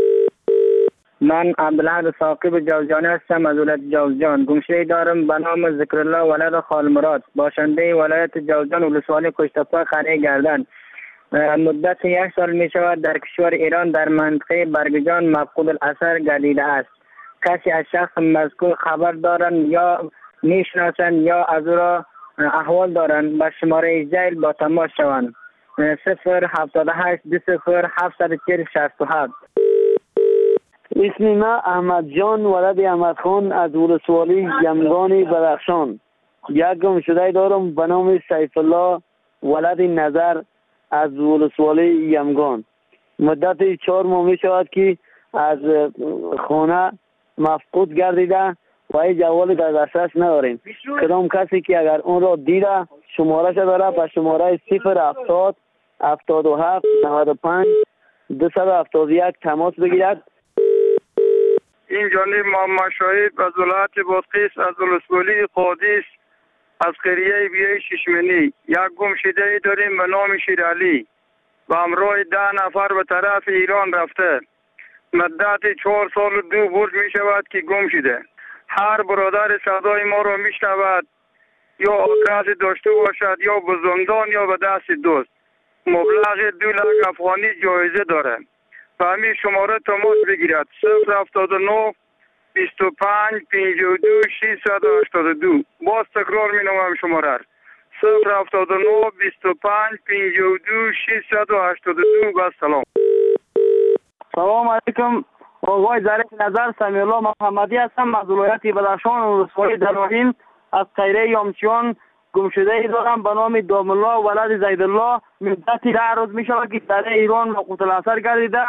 من عبدالحد ثاقب جوزجانی هستم از ولایت جوزجان. گمشده دارم به نام ذکرالله ولد خالمراد، باشنده ولایت جوزجان ولسوالی کشتپا قریه گردن. مدت یک سال می شود در کشور ایران در منطقه برگجان مفقود الاثر گردیده است. کسی از شخص مذکور خبر دارند یا میشناسند یا از او را احوال دارند به شماره زیل با تماس شوند. صفر هفتاد و هشت دو صفر هفتصد و چهل شصت و هفت. اسم من احمد جان ولد احمد خان از ولسوالی یمگان بدخشان. یک گمشده دارم به نام سیف الله ولد نظر از ولسوالی یمگان. مدت چهار ماه می شود که از خانه مفقود گردیده و هیچ جوالی در دسترس نداریم. کدام کسی که اگر اون را دیده شماره شده داره به شماره صفر هفتاد هفتاد و هفت نود و پنج دویست و هفتاد و یک تماس بگیرد. این جانب محمد شاهد از ولایت بادغیس از ولسوالی قادس از قریه بیای ششمنی. یک گمشده داریم به نام شیرعلی و همراه ده نفر به طرف ایران رفته. مدت چهار سال و دو برد می شود که گم شده. هر برادر صدای ما را می شود یا آدرس داشته باشد یا به زندان یا به دست دوست. مبلغ دو لاک افغانی جایزه داره. به همین شماره تماس بگیرد. صفر هفتاد و نه بیست و پنج پنجاه و دو ششصد و هشتاد و دو. باز تکرار می نمایم شماره. صفر هفتاد و نه بیست و پنج پنجاه و دو ششصد و هشتاد و دو. با سلام. سلام علیکم. آقای ظریف نظر سمیع الله محمدی هستم از ولایت بدخشان ولسوالی دراهیم. از قریه یامچیان گمشده ای دارم به نام دامالله ولد زیدالله. مدتی ده روز می شود که در ایران مقتل اثر گردیده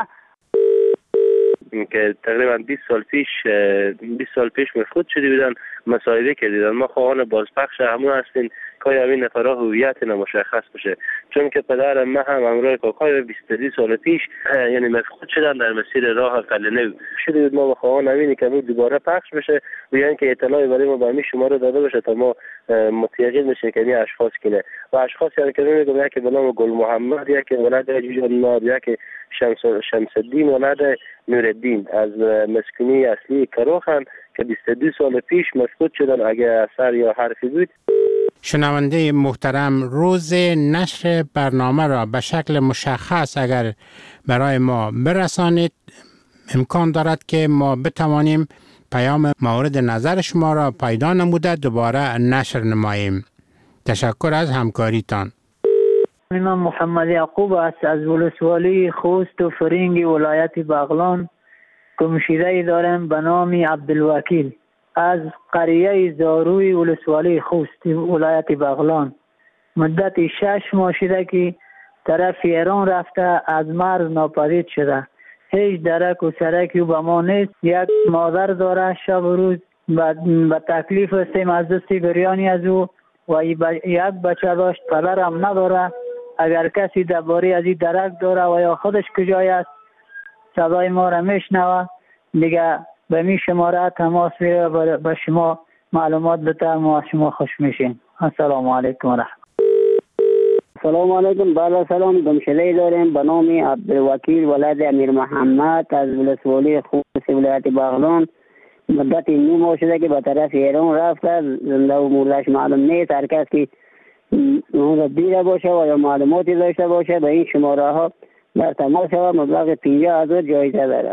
که تقریبا بیست سال پیش بیست سال پیش مفقود شده بودن، مصاحبه کردیدن. ما خواهان بازپخش همون هستیم که همین نفرها هویت نمشخص بشه، چون که پدر ما هم همراه کاکای بیست و دو سال پیش یعنی مفقود شدن در مسیر راه قلنو شده بود. ما خواهان همینی که دوباره پخش بشه و یعنی که اطلاعی برای ما به همین شماره داده بشه تا ما متیقن بشیم که این اشخاص کنه و اشخاص یعنی که میگم یکی به نام گل محمد، یکی ولد جوجان، یکی شمس شمس الدین ولد نورالدین از مسکونی اصلی کروخن که بیست و دو سال پیش مفقود شدن. اگه اثر یا حرفی بود. شنونده محترم، روز نشر برنامه را به شکل مشخص اگر برای ما برسانید امکان دارد که ما بتوانیم پیام مورد نظر شما را پیدا نموده دوباره نشر نماییم. تشکر از همکاریتان. من محمد یعقوب است از ولسوالی خوست و فرنگ ولایت بغلان. گمشده دارم به نام عبدالوکیل از قریه زاروی ولسوالی خوست ولایت بغلان. مدت شش ماه شده که طرف ایران رفته از مرز ناپدید شده. هیچ درک و سرکی به ما نیست. یک مادر داره شب و روز به تکلیف هستیم از دست گریانی از او و یک بچه داشت پدرم نداره. اگر کسی درباره از این درک داره و یا خودش کجای است صدای ما را میشنوه دیگه به می شماره تماس میره به شما معلومات بده. ما شما خوش میشین. السلام علیکم و رحمت. سلام علیکم. بالا سلام. گمشده داریم به نام عبدالوکیل ولد امیر محمد از ولسوالی خوست ولایت بغلان. مدت نو ماه شده که به طرف ایران رفته. زنده و مردهش معلوم نیست. هر کس که اون را دیده باشه و یا معلوماتی داشته باشه به این شماره ها در تماس ها. مبلغ پنجاه هزار جایزه داره.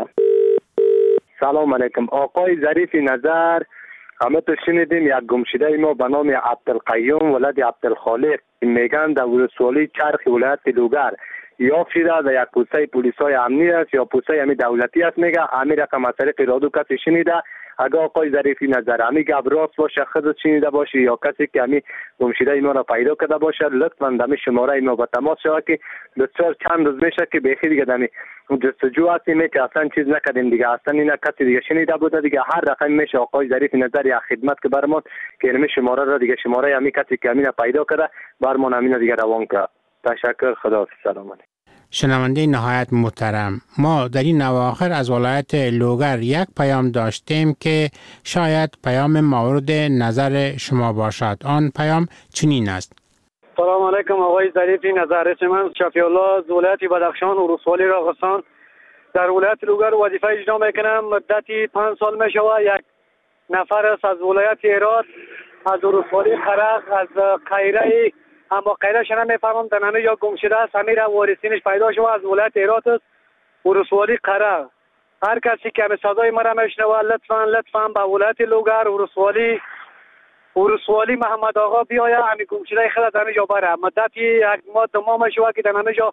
سلام علیکم. آقای ظریف نظر، همه تو شنیدیم یک گمشده ما به نام عبدالقیوم ولد عبدالخالق میگن در ولسوالی چرخ ولایت لوگر یافت شده در یک پوسته پلیسای امنی است یا پوسته همی دولتی است. میگه امیر رقم از طریق رادیو کسی شنیده. اگه آقای ظریفی نظر همی گپ راست باشه خودت شنیده باشه یا کسی که همی گمشده ما را پیدا کرده باشه لطفا دمی شماره ما با تماس شود که بسیار چند روز میشه که بخیر دیگه دمی جستجو هستیم که اصلا چیز نکردیم دیگه. اصلا این کسی دیگه شنیده بوده دیگه. هر رقم میشه آقای ظریفی نظر یا خدمت که برمان که این شماره را دیگه شماره همی کسی که همی پیدا کرده برمان همین دیگه روان کرد. تشکر. خدا. سلام علیکم. شنونده نهایت محترم، ما در این اواخر از ولایت لوگر یک پیام داشتیم که شاید پیام مورد نظر شما باشد. آن پیام چنین است. سلام علیکم آقای ظریفی نظر. من شفیع الله از ولایت بدخشان و ولسوالی راغستان در ولایت لوگر وظیفه اجرا میکنم. مدتی پنج سال می شود یک نفر است از ولایت هرات از ولسوالی خرق از قیره اما قیدش نمیفهمم در همه جا گم شده است. امیر وارثینش پیدا شده از ولایت هرات است ولسوالی قره. هر کسی که به صدای ما را میشنوه لطفا لطفا به ولایت لوگر ولسوالی ولسوالی محمد آقا بیاید همین گم شده خود از همه جا بره. مدتی یک ماه دو ماه شده که در همه جا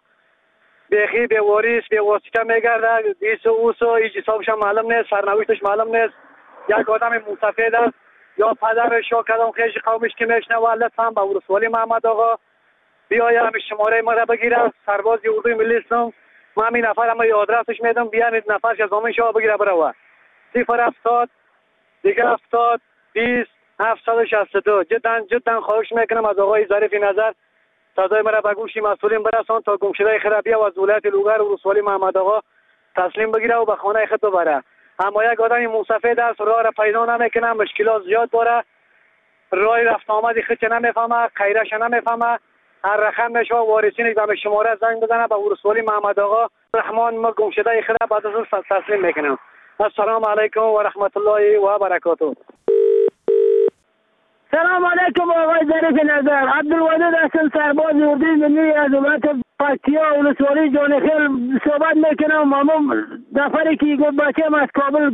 بخی به واریس به واسطه میگرده. دیس اوسو هیچ حسابش معلوم نیست، سرنوشتش معلوم نیست. یک آدم مسافر است یا پدرش یا کدام خیش قومش که میشنوه لطفا به ولسوالی محمد آقا بیاید همین شماره ما را بگیره. سرباز اردوی ملی هستم. من همین نفر هم آدرسش میدم بیانید نفرش از زمین شما بگیره بروه. صفر هفتاد دیگه هفتاد بیست هفتصد و شصت و دو. جدا جدا خواهش میکنم از آقای ظریفی نظر صدای مرا به گوش مسئولین برسان تا گمشده خود بیا و از ولایت لوگر و ولسوالی محمد آقا تسلیم بگیره و به خانه خود ببره. اما یک آدم مسافر است راه را پیدا نمیکنه، مشکلات زیاد داره، راه رفت آمدی خودش نمیفهمه، خیرش نمیفهمه. هر رقم میشه وارثینش به شماره زنگ بزنه به ولسوالی محمد آقا رحمان ما گمشده خود بعد از اون تسلیم میکنم. السلام علیکم و رحمت الله و برکاته. سلام علیکم آقای ظریف نظر. عبدالودود هستم، سرباز اردوی ملی از ولایت پکتیا ولسوالی جانخیل صحبت میکنم. همون نفری که گفت بچه‌م از کابل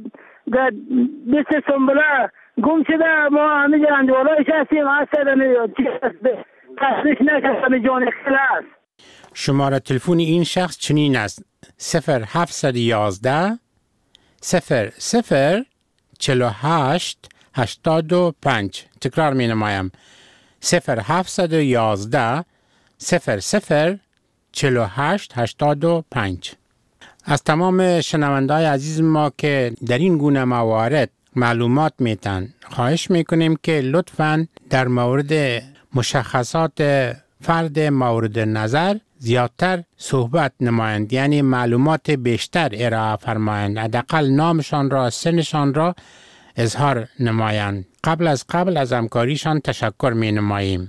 بیست سنبله گم شده، ما همینجا اندوالایش هستیم. هستن تصریح نکردم جانخیل هست. شماره تلفن این شخص چنین است: صفر هفتصد و یازده صفر صفر چهل و هشت هشتاد و پنج. تکرار می نمایم: صفر هفتصد و یازده صفر صفر چهل و هشت هشتاد و پنج. از تمام شنونده‌های عزیز ما که در این گونه موارد معلومات میتن خواهش میکنیم که لطفاً در مورد مشخصات فرد مورد نظر زیادتر صحبت نمایند، یعنی معلومات بیشتر ارائه فرمایند، حداقل نامشان را، سنشان را اظهار نمایند. قبل از قبل از همکاریشان تشکر می نماییم.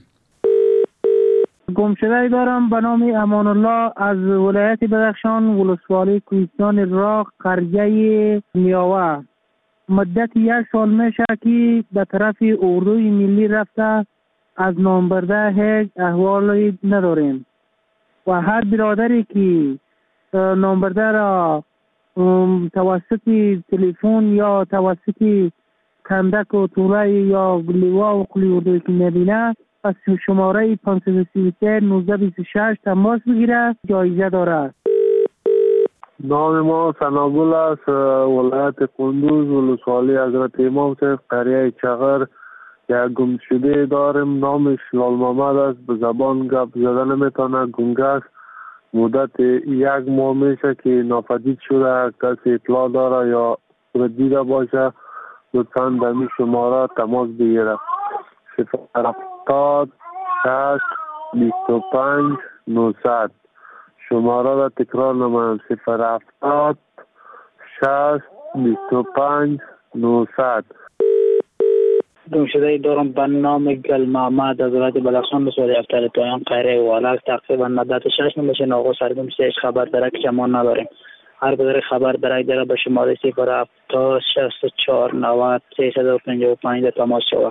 گمشده دارم به نام امان الله از ولایت بدخشان، ولسوالی کوهستان راق، قریه میاوه. مدت یک سال میشه که به طرف اردوی ملی رفته، از نامبرده هیچ احوالی نداریم و هر برادری که نامبرده را توسط تلفن یا توسط کندک و توله یا لیوا و قلی اردوی که میبینه از شماره پانصد و سی و سه نوزده بیست و شش تماس بگیره، جایزه داره. نام ما سناگل است، ولایت کندوز، ولسوالی حضرت امام صاحب، قریه چغر. یک گمشده داریم، نامش لال محمد است، به زبان گپ زده نمیتونه، گنگ است. مدت یک ماه میشه که ناپدید شده. کسی اطلاع داره یا دیده باشه لطفاً در این شماره تماس بگیره: صفر هفتاد شصت بیست و پنج نوصد. شماره را تکرار نمایم: صفر هفتاد شصت بیست و پنج نوصد. گمشده دارم به نام گل محمد از ولایت بدخشان، ولسوالی افتر پایان قریه والا. تقریبا مدت شش ماه میشه آقا سرگمشده خبر داره که ما نداریم. هر بدر خبر برای داره به شماره صفر هفتاد شصت و چهار نود سیصد و پنجاه و پنج تماس شود.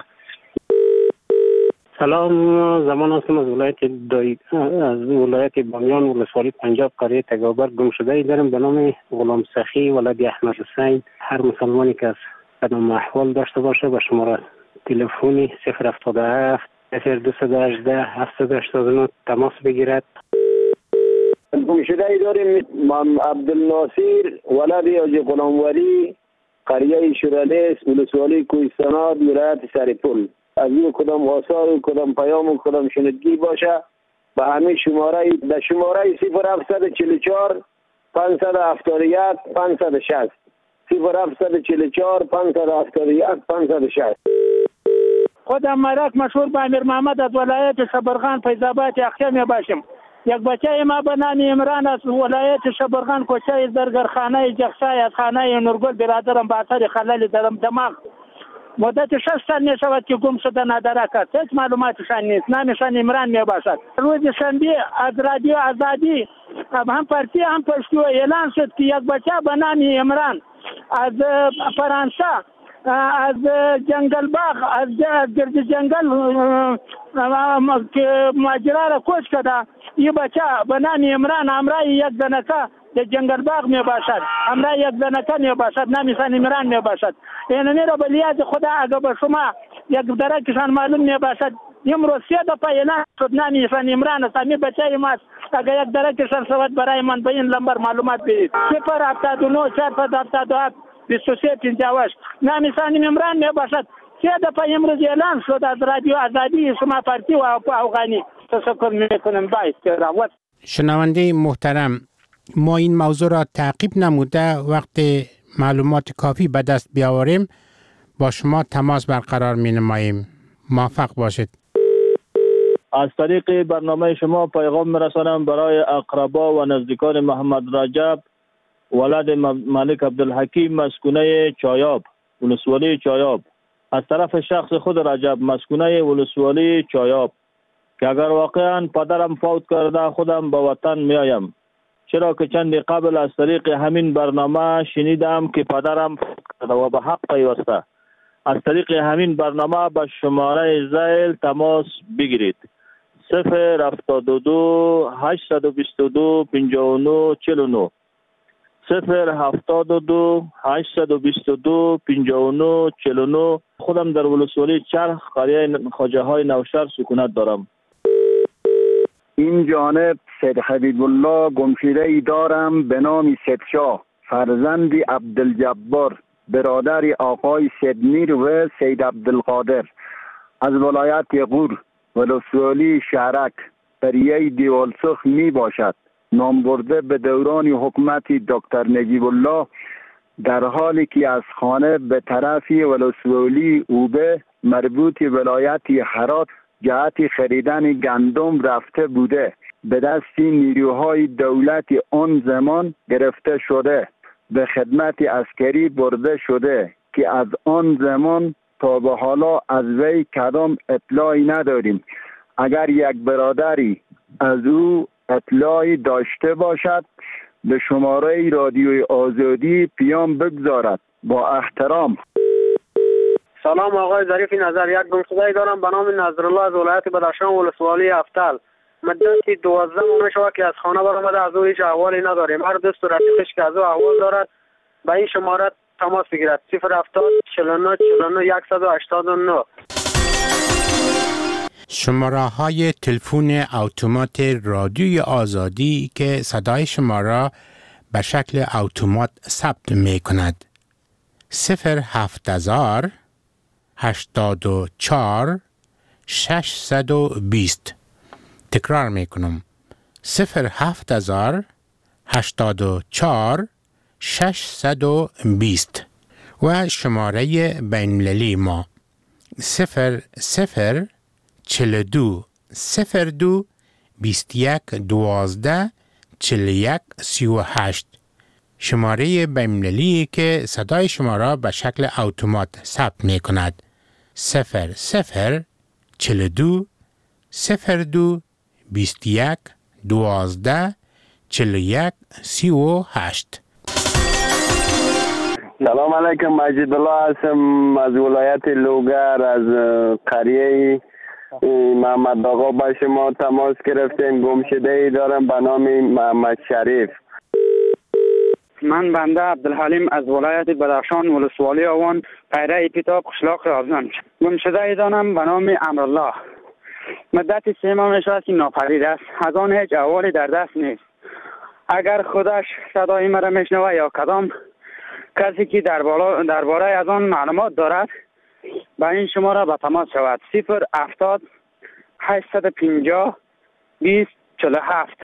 سلام، زمان هستم از ولایت دای از ولایت بامیان، ولسوالی پنجاب، قریه تگاور. گمشده دارم به نام غلام سخی ولد احمد حسین. هر مسلمانی که از قدم احوال داشته باشه به شماره تلفنی صفر هفتاد و هفت صفر دویست و هجده هفتصد و هشتاد و نه تماس بگیرد. گمشده داریم من عبدالناصر ولد حاجی غلام ولی، قریه شورالیس، ولسوالی کوهستان، ولایت سرپل. از این کدام آثار و کدام پیام و کدام شنیدگی باشه به همه شماره در شماره صفر هفتصد و چهل و چهار پانصد و هفتاد و یک پانصد و شصت صفر هفتصد و چهل و چهار پانصد و هفتاد و یک پانصد و شصت. خودم مرک مشهور به امیر محمد از ولایت شبرغان فیض‌آباد اخیم باشم. یک بچه ما به نام عمران از ولایت شبرغان، کوچه زرگرخانه جخسای از خانه نورگل برادرم به اثر خلل درم دماغ مدت شش سال می شود که گم شده ندارد. هیچ معلوماتشان نیست. نامشان عمران می باشد. روز شنبه از رادیو آزادی هم پارتی هم پشتو اعلان شد که یک بچه به نام عمران از فرانسه از جنگل باغ از گرد جنگل که ماجرا را کش کرده. این بچه به نام عمران همراه یک زنکه در جنگل باغ می باشد، همراه یک زنکه می باشد، نامشان عمران می باشد. اینمی را به لیاز خدا اگر به شما یک درکشان معلوم می باشد، امروز سه دفعه اعلان شد نامشان عمران است. همین بچه ماست. اگر یک درکشان شود برای من به این لمبر معلومات بدید: صفر هفتاد و نه چهارصد هفتاد و هفت بیست و سه پنجاه و هشت. نامشان عمران می باشد. سه دفعه امروز اعلان شد از رادیو آزادی شما پارتی و افغانی. تشکر میکنم. باید راوت. شنونده محترم، ما این موضوع را تعقیب نموده وقت معلومات کافی به دست بیاوریم با شما تماس برقرار می نماییم. موفق باشید. از طریق برنامه شما پیغام میرسانم برای اقربا و نزدیکان محمد رجب ولد ملک عبدالحکیم مسکونه چایاب، ولسوالی چایاب، از طرف شخص خود رجب مسکونه ولسوالی چایاب، که اگر واقعا پدرم فوت کرده خودم به وطن میایم، چرا که چند قبل از طریق همین برنامه شنیدم که پدرم فوت کرده و به حق پیوسته. از طریق همین برنامه به شماره زیل تماس بگیرید. صفر هفتاد و دو هشتصد و بیست و دو پنجاه و نه چهل و نه صفر هفتاد و دو هشتصد و بیست و دو پنجاه و نه چهل و نه. خودم در ولسوالی چرخ قریه خواجه های نوشهر سکونت دارم. این جانب سید حبیب الله گمشده ای دارم به نام سید شاه، فرزند عبدالجبار، برادر آقای سید میر و سید عبدالقادر، از ولایت غور ولسوالی شهرک قریه دیوالسخ می باشد. نام برده به دوران حکومت دکتر نجیب الله، در حالی که از خانه به طرف ولسوالی اوبه مربوط ولایت هرات جهت خریدن گندم رفته بوده، به دست نیروهای دولت آن زمان گرفته شده، به خدمت عسکری برده شده که از آن زمان تا به حالا از وی کدام اطلاعی نداریم. اگر یک برادری از او اطلاعی داشته باشد به شماره رادیوی آزادی پیام بگذارد. با احترام. سلام آقای ظریف نظر، یک گمشده دارم به نام نظرالله از ولایت بدخشان ولسوالی افتل. مدتی دوازده ماه شده که از خانه برآمده، از او هیچ احوالی نداریم. هر دوست و رفیقش که از او احوال دارد به این شماره تماس بگیرد. صفر هفتاد چهل و نه چهل و نه صد و هشتاد و نه. شماره های تلفن اتومات رادیوی آزادی که صدای شما را به شکل اتومات ثبت می کند. صفر هفت هزار هشتاد و چهار ششصد و بیست. تکرار می کنم. صفر هفت هزار هشتاد و چهار ششصد و بیست. و شماره بین‌المللی ما صفر صفر چهل و دو صفر دو بیست و یک دوازده چهل و یک سی و هشت. شماره بین‌المللی که صدای شما را به شکل اتومات ثبت می کند. صفر صفر چهل و دو صفر دو بیست و یک دوازده چهل و یک سی و هشت. سلام علیکم، مجید الله هستم از ولایت لوگر، از قریه محمد آقا با شما تماس گرفتیم. گمشده ای دارم به نام محمد شریف. من بنده عبدالحلیم از ولایت بدخشان ولسوالی آوان پیره پیتاب قشلاق آبزن. گمشده ای دارم به نام امرالله. مدت سه ماه شد که ناپدید است، از آن هیچ احوالی در دست نیست. اگر خودش صدای مرا میشنوه یا کدام کسی که درباره از آن معلومات دارد به این شماره به تماس شود. صفر هفتاد هشتصد و پنجاه بیست چهل و هفت.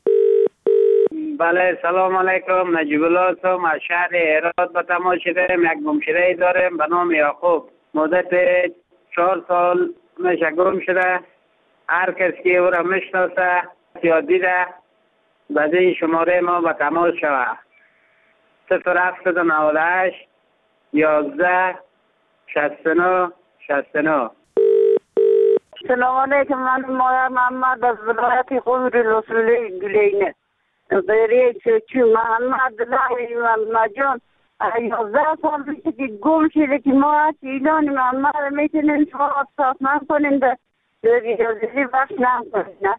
بله سلام علیکم، نجیب الله هستم از شهر هرات به تماس شدیم. یک گمشده ای داریم به نام یعقوب، مدت چهار سال میشه گم شده. هر کسی که او را میشناسه یا دیده به این شماره ما به تماس شود. صفر هفتاد و نود و هشت یازده شصت و نه شصت و نه. سلام علیکم، من مایا محمد از ولایت غور ولسوالی گلینه. غیره چوچو محمد الله محمد جان یازده سال میشه که گم شده که ما از ایلان محمد میتونیم شما ساختمان کنیم در ریاضی بخش نم کنیم.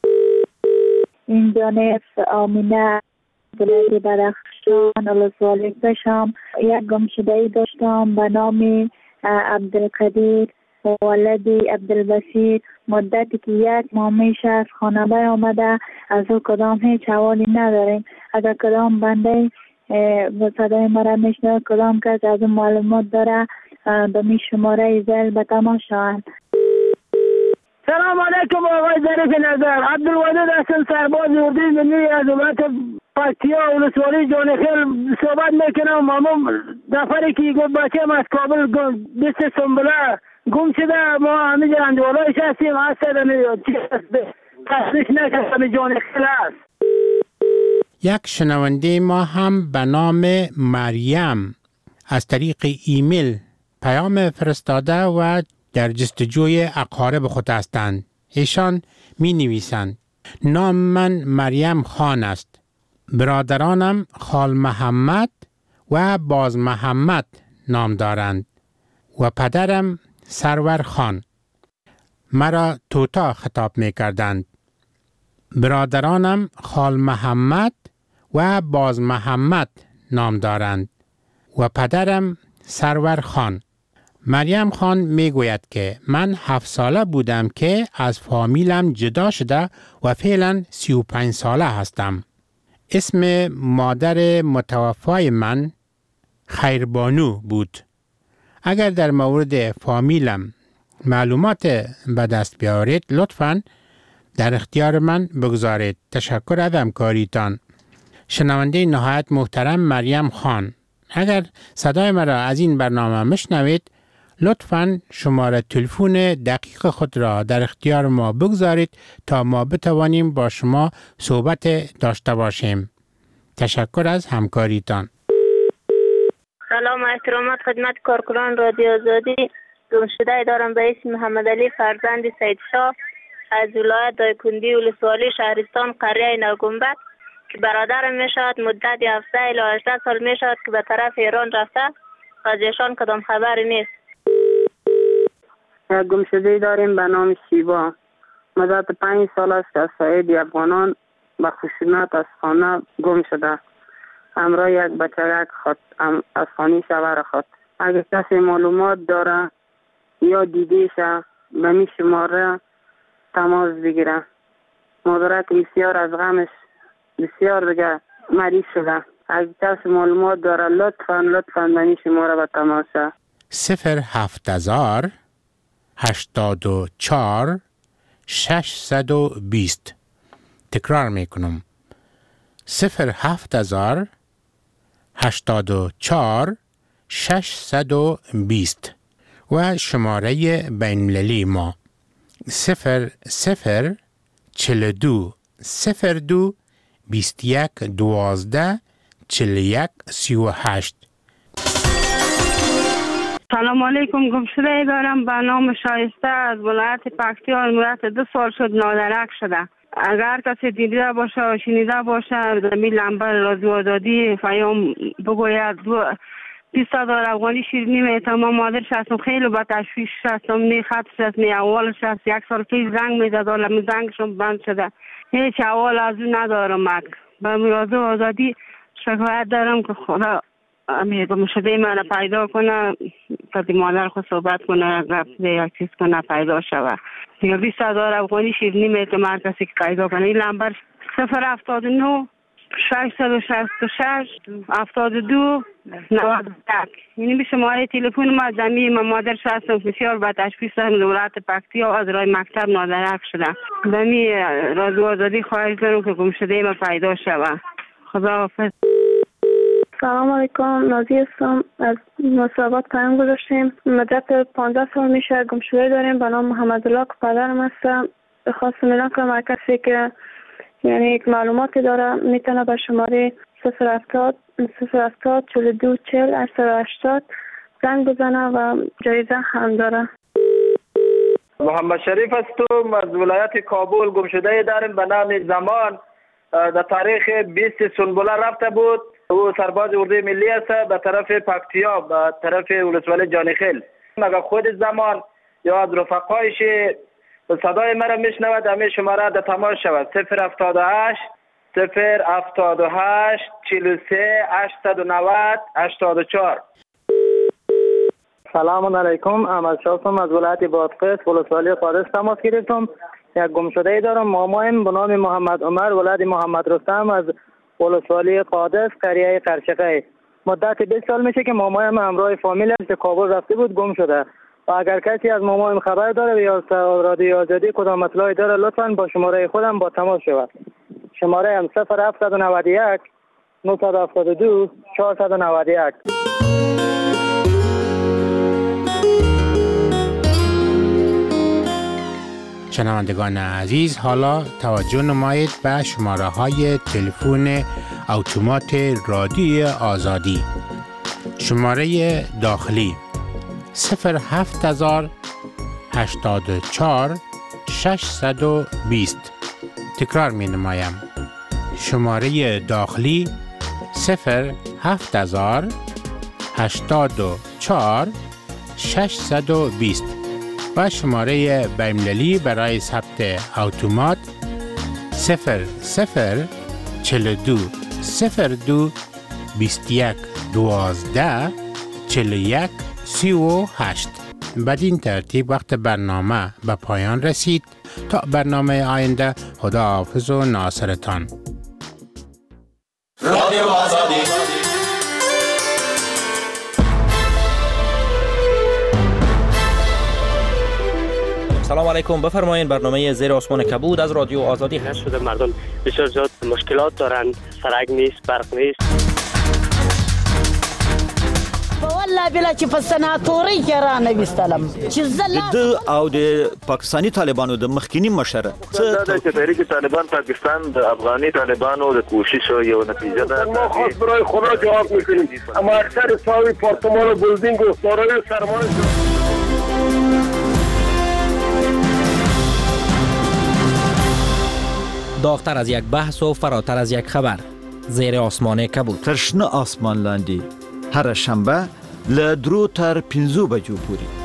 این جانب آمینه ولایت بدخشان ولسوالی کشم. یک گمشده ای داشتم به نام عبدالقدیر ولدی عبدالبصیر. مدتی که یک ماه میشه از خانه آمده، از او کدام هیچ حوالی نداریم. اگر کدام بنده به صدای مرا میشنوه، کدام کس از اون معلومات داره به می شماره زل به تماس شوند. سلام علیکم آقای ظریف نظر، عبدالودود هستم، سرباز اردوی ملی از ولایت پکتیا ولسوالی جانخیل صحبت میکنم. همون نفری که گفت بچه‌ام از کابل بیست سنبله گم شده، ما همینجا اندوالایش هستیم. از سر تصریح نکردم جانخیل هست. یک شنونده ما هم به نام مریم از طریق ایمیل پیام فرستاده و در جستجوی اقارب خود هستند. ایشان می نویسند: نام من مریم خان است. برادرانم خال محمد و باز محمد نام دارند و پدرم سرور خان. مرا توتا خطاب می کردند. برادرانم خال محمد و باز محمد نام دارند و پدرم سرور خان. مریم خان می گوید که من هفت ساله بودم که از فامیلم جدا شده و فعلا سی و پنج ساله هستم. اسم مادر متوفای من خیربانو بود. اگر در مورد فامیلم معلومات به دست بیارید لطفاً در اختیار من بگذارید. تشکر از همکاریتان. شنونده نهایت محترم مریم خان، اگر صدای مرا از این برنامه مشنوید لطفاً شماره تلفن دقیق خود را در اختیار ما بگذارید تا ما بتوانیم با شما صحبت داشته باشیم. تشکر از همکاریتان. سلام و احترامات خدمت کارکنان رادیو آزادی. گمشده دارم به اسم محمد علی فرزند سید شاه از ولایت دایکندی ولسوالی شهرستان قریه نوگنبد که برادرم می شود. مدت هفده الی هجده سال می شود که به طرف ایران رفته. از ایشان کدام خبری نیست. یک گمشده داریم به نام شیبا. مدت پنج سال است از ساید افغانان به خشونت از خانه گم شده. همراه یک بچه خود از خانه شوهر خود. اگر کسی معلومات داره یا دیدیشه به می شماره تماس بگیره. مادرک بسیار از غمش بسیار دیگه مریض شده. اگر کسی معلومات داره لطفاً لطفاً به می شماره به تماسه صفر هفت هزار هشتاد و چهار ششصد و بیست. تکرار میکنم صفر هفت هزار هشتاد و چهار ششصد و بیست و شماره بین‌المللی ما صفر صفر چهل و دو صفر دو بیست و یک دوازده چهل و یک سی و هشت. سلام علیکم. گمشده دارم به نام شایسته از ولایت پکتیا. مدت دو سال شد نادرک شده. اگر کسی دیده باشه و شنیده باشه در می لمبر رادیو آزادی پیام بگوید. بیست هزار افغانی شیرینی میتم. ما مادرش هستم خیلی با تشویش هستم. نی خطش هست نی اولش هست. یک سال پیش زنگ میزد ولی زنگشون بند شده. هیچ اول از اون ندارم. مک به رادیو آزادی شکایت دارم که خدا امیر گمشده من پیدا کنه. کدی مادر خود صحبت کنه یا چیز کنه پیدا شوه. یا بیست هزار افغانی شیرینی میتم هر کسی که پیدا کنه. این لمبر صفر هفتاد و نه ششصد و شصت و شش هفتاد و دو نود و یک. یعنی به شماره تلفن ما زمین ما مادرش هستم بسیار با تشخیص دولت پکتیا از راه مکتب نادرک شده. زمین رادیو آزادی خواهش دارم که گمشده ما پیدا شوه. خدا حافظ. سلام علیکم. نازی هستم از مصابات پیام گذاشتیم. مدت پانزده سال میشه گمشده داریم به نام محمد الله که پدرم هستم. خواستم اعلام کنم هر کسی که یعنی یک معلوماتی داره میتونه به شماره صفر هفتاد صفر هفتاد چهل و دو چهل هشتصد و هشتاد زنگ بزنه و جایزه هم داره. محمد شریف هستم از ولایت کابل. گمشده داریم به نام زمان. در تاریخ بیست سنبوله رفته بود. او سرباز اردوی ملی است به طرف پکتیا به طرف ولسوالی جانیخیل. مگه خود زمان یا از رفقایش صدای مرا میشنود همه شماره در تماس شود. صفر هفتاد و هشت صفر هفتاد و هشت چهل و سه هشتصد و نود هشتاد و چهار. سلام علیکم. احمد شاستم از ولایت بادغیس ولسوالی قادس تماس گرفتم. یک گمشده ای دارم. مامایم به نام محمد عمر ولد محمد رستم از ولسوالی قادس قریه قرچقه. مدت بیست سال میشه که مامایم همراه فامیلش به کابل رفته بود گم شده. و اگر کسی از مامایم خبر داره یا رادیو آزادی کدام اطلاعی داره لطفاً با شماره خودم با تماس شود. شماره هم صفر هفتصد و نود و یک نهصد و هفتاد و دو چهارصد و نود و یک. شنوندگان عزیز، حالا توجه نمایید به شماره های تلفن اتومات رادیو آزادی. شماره داخلی صفر هفت هزار هشتاد و چهار ششصد و بیست. تکرار می نمایم. شماره داخلی صفر هفت هزار هشتاد و چهار ششصد و بیست و شماره بین‌المللی برای ثبت اتومات صفر صفر چهل و دو صفر دو بیست و یک دوازده چهل و یک سی و هشت. بدین ترتیب وقت برنامه به پایان رسید. تا برنامه آینده، خداحافظ و ناصرتان. رادیو آزادی. سلام علیکم، بفرمایید. برنامه زیر آسمان کبود از رادیو آزادی هست. شده مردم بسیار زیاد مشکلات دارند، سرک نیست، برق نیست. والله بلا چې په سناتوري کې را نه وستلم چې زلا د او د پاکستانی طالبانو د مخکینی مشر څه د تحریک طالبان پاکستان د افغاني طالبانو د کوشش یو نتیجه ده. ما خاص برای خدا جواب میکنیم، اما اکثر ساوی پارتمان و بلدینگ و سارای سرمایه داغتر از یک بحث و فراتر از یک خبر. زیر آسمان کبود. ترشنه آسمان لاندی هر شنبه له درو تر پنځو بجو پورې.